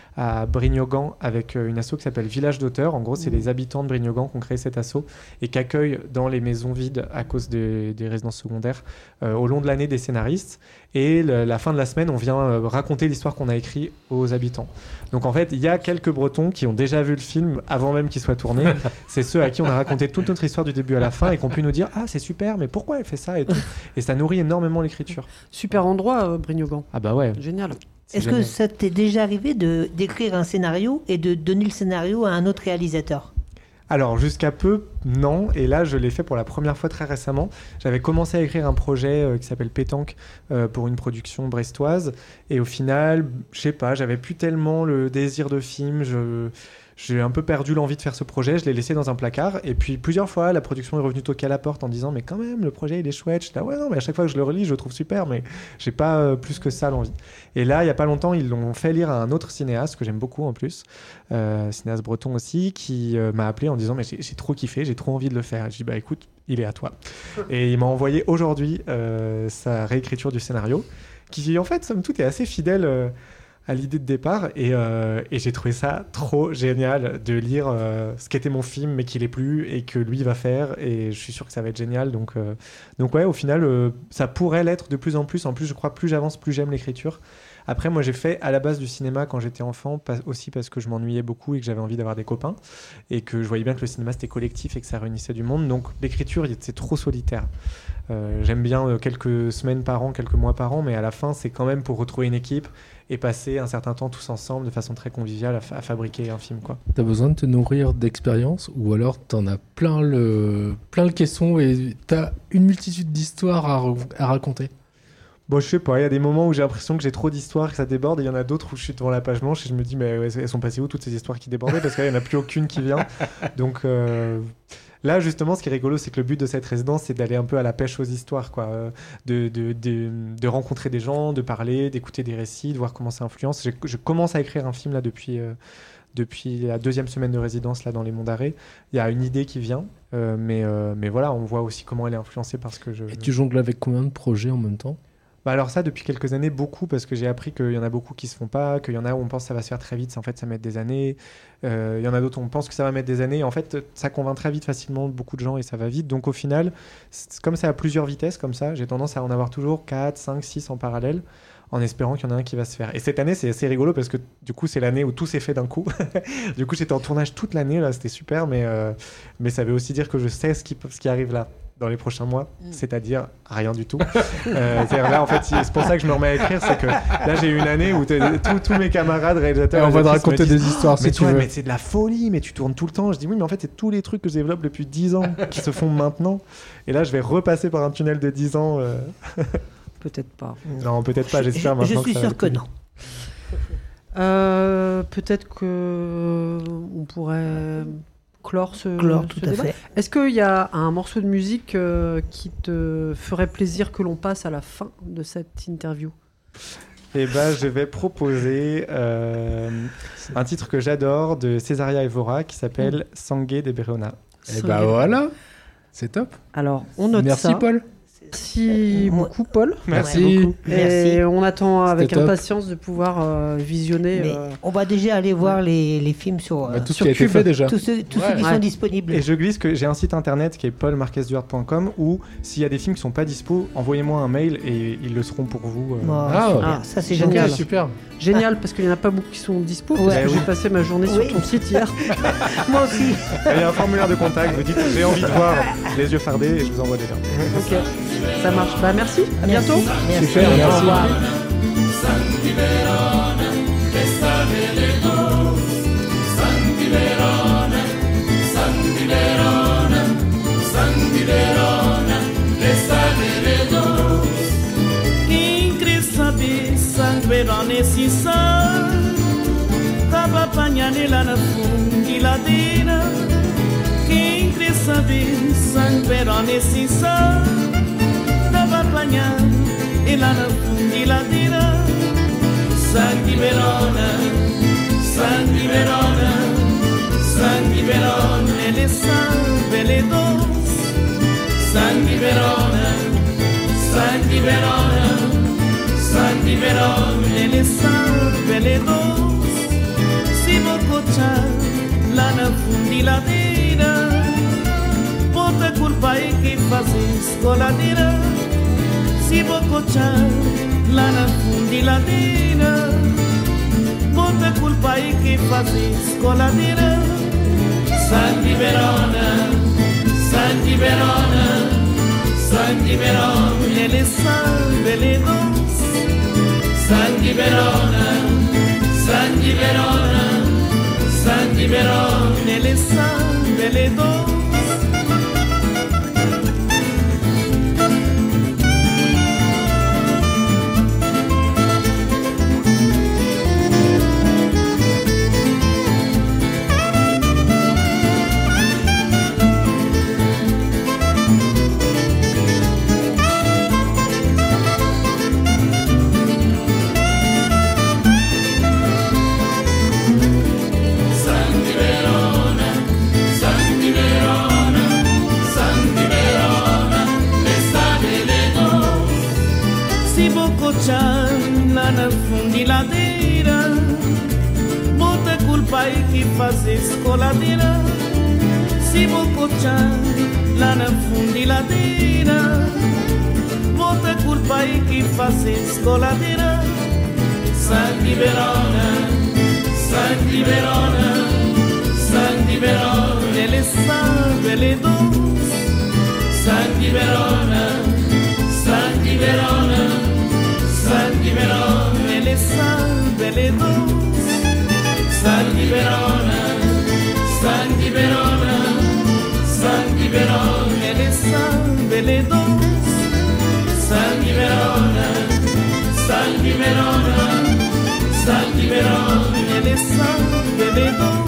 à Brignogan avec une asso qui s'appelle Village d'auteurs. En gros, c'est les habitants de Brignogan qui ont créé cet asso et qui accueillent dans les maisons vides à cause des résidences secondaires au long de l'année des scénaristes. Et la fin de la semaine, on vient raconter l'histoire qu'on a écrite aux habitants. Donc en fait, il y a quelques Bretons qui ont déjà vu le film avant même qu'il soit tourné. C'est ceux à qui on a raconté toute notre histoire du début à la fin et qui ont pu nous dire « Ah, c'est super, mais pourquoi elle fait ça ?» et tout. Et ça nourrit énormément l'écriture. Super endroit, Brignogan. Ah bah ouais. Génial. Est-ce que ça t'est déjà arrivé d'écrire un scénario et de donner le scénario à un autre réalisateur? Alors, jusqu'à peu, non. Et là, je l'ai fait pour la première fois très récemment. J'avais commencé à écrire un projet qui s'appelle Pétanque pour une production brestoise. Et au final, je sais pas, j'avais plus tellement le désir de film. J'ai un peu perdu l'envie de faire ce projet. Je l'ai laissé dans un placard. Et puis, plusieurs fois, la production est revenue toquer à la porte en disant « Mais quand même, le projet, il est chouette. » Je dis « Ouais, non, mais à chaque fois que je le relis, je le trouve super. Mais j'ai pas plus que ça l'envie. » Et là, il y a pas longtemps, ils l'ont fait lire à un autre cinéaste que j'aime beaucoup en plus. Cinéaste breton aussi, qui m'a appelé en disant « Mais j'ai trop kiffé, j'ai trop envie de le faire. » Je dis « Bah écoute, il est à toi. » Et il m'a envoyé aujourd'hui sa réécriture du scénario, qui en fait, somme toute, est assez fidèle à l'idée de départ. Et j'ai trouvé ça trop génial de lire ce qu'était mon film, mais qu'il est plus, et que lui va faire. Et je suis sûr que ça va être génial. Donc ouais, au final, ça pourrait l'être de plus en plus. En plus, je crois, plus j'avance, plus j'aime l'écriture. Après, moi, j'ai fait à la base du cinéma quand j'étais enfant, aussi parce que je m'ennuyais beaucoup et que j'avais envie d'avoir des copains et que je voyais bien que le cinéma, c'était collectif et que ça réunissait du monde. Donc, l'écriture, c'est trop solitaire. J'aime bien quelques semaines par an, quelques mois par an, mais à la fin, c'est quand même pour retrouver une équipe et passer un certain temps tous ensemble de façon très conviviale à fabriquer un film, quoi. T'as besoin de te nourrir d'expérience ou alors t'en as plein le caisson et t'as une multitude d'histoires à raconter? Bon, je sais pas, il y a des moments où j'ai l'impression que j'ai trop d'histoires, que ça déborde, et il y en a d'autres où je suis devant la page blanche et je me dis, mais ouais, elles sont passées où toutes ces histoires qui débordaient? Parce qu'il n'y en a plus aucune qui vient. Donc là, justement, ce qui est rigolo, c'est que le but de cette résidence, c'est d'aller un peu à la pêche aux histoires, quoi. De rencontrer des gens, de parler, d'écouter des récits, de voir comment ça influence. Je commence à écrire un film là depuis la deuxième semaine de résidence là dans les Monts d'Arrée. Il y a une idée qui vient, mais voilà, on voit aussi comment elle est influencée parce que Et tu jongles avec combien de projets en même temps? Bah alors ça, depuis quelques années, beaucoup, parce que j'ai appris qu'il y en a beaucoup qui se font pas, qu'il y en a où on pense que ça va se faire très vite, en fait ça met des années. Il y en a d'autres où on pense que ça va mettre des années. En fait, ça convainc très vite facilement beaucoup de gens et ça va vite. Donc au final, comme c'est à plusieurs vitesses comme ça, j'ai tendance à en avoir toujours 4, 5, 6 en parallèle, en espérant qu'il y en a un qui va se faire. Et cette année, c'est assez rigolo parce que du coup, c'est l'année où tout s'est fait d'un coup. Du coup, j'étais en tournage toute l'année, là, c'était super, mais ça veut aussi dire que je sais ce qui arrive là dans les prochains mois, c'est-à-dire rien du tout. C'est-à-dire là, en fait, c'est pour ça que je me remets à écrire, c'est que là, j'ai eu une année où tous mes camarades réalisateurs... on va te raconter des histoires, si tu veux. Mais c'est de la folie, mais tu tournes tout le temps. Je dis oui, mais en fait, c'est tous les trucs que je développe depuis 10 ans qui se font maintenant. Et là, je vais repasser par un tunnel de 10 ans. Peut-être pas. Non, peut-être pas, j'espère maintenant. Je suis sûr que non. Peut-être que on pourrait... clore ce tout à débat. fait. Est-ce qu'il y a un morceau de musique qui te ferait plaisir que l'on passe à la fin de cette interview? Eh ben, je vais proposer un titre que j'adore de Cesaria Evora qui s'appelle Sangue de Berona. Et bah voilà, c'est top. Alors, on note Merci ça. Paul. Merci beaucoup, Paul. Merci. beaucoup. Et Merci. on attend avec top. impatience de pouvoir visionner. Mais on va déjà aller voir les films sur, Bah, tout ce sur qui a été Cube. fait déjà. tous ceux qui Ouais. sont disponibles. Et je glisse que j'ai un site internet qui est paulmarquesduarte.com où s'il y a des films qui sont pas dispo, envoyez-moi un mail et ils le seront pour vous. Ah, Ah, bien. Ça c'est génial. génial. Super. Génial, parce qu'il n'y en a pas beaucoup qui sont dispo. Parce Ouais. que j'ai Oui. passé ma journée Oui. sur ton site hier. Moi aussi. Il y a un formulaire de contact, vous dites j'ai envie de voir les yeux fardés et je vous envoie des liens. Ok, ça marche. Bah merci, à Merci. bientôt. Merci. Super, Au merci. revoir. Quem quer saber sangue verão nesse sol, tava apanhando lá na fundiladeira. Quem quer saber sangue verão nesse sol, tava apanhando lá na fundiladeira. Sangue Verona, sangue Verona, sangue Verona, ele é sangue, ele é doce. Sangue Verona, sangue Verona, sangue Verona, ele é sangue, ele é doce. Se vou cochar lá na fundiladeira, bota culpa aí que faz escoladeira. Se vou cochar lá na fundiladeira, bota culpa aí que faz escoladeira. Sangue Verona, sangue Verona, sangue Verona, ele é sangue, ele é doce. Sangue Verona, sangue Verona, sangue Verona, ele é sangue, ele é doce. Se vou cochar lá na fundiladeira, bota culpa aí que faz escoladeira. Se vou cochar lá na fundiladeira, bota culpa aí que faz escoladeira. Sangue Verona, sangue Verona, sangue Verona, ele é sangue, ele é doce. Sangue Verona, sangue Verona, sangue Verona, ele é sangue, ele é doce. Sangue Verona, sangue Verona, sangue Verona, ele é sangue, ele é doce. Sangue Verona, sangue Verona, sangue Verona, ele é sangue, ele é doce.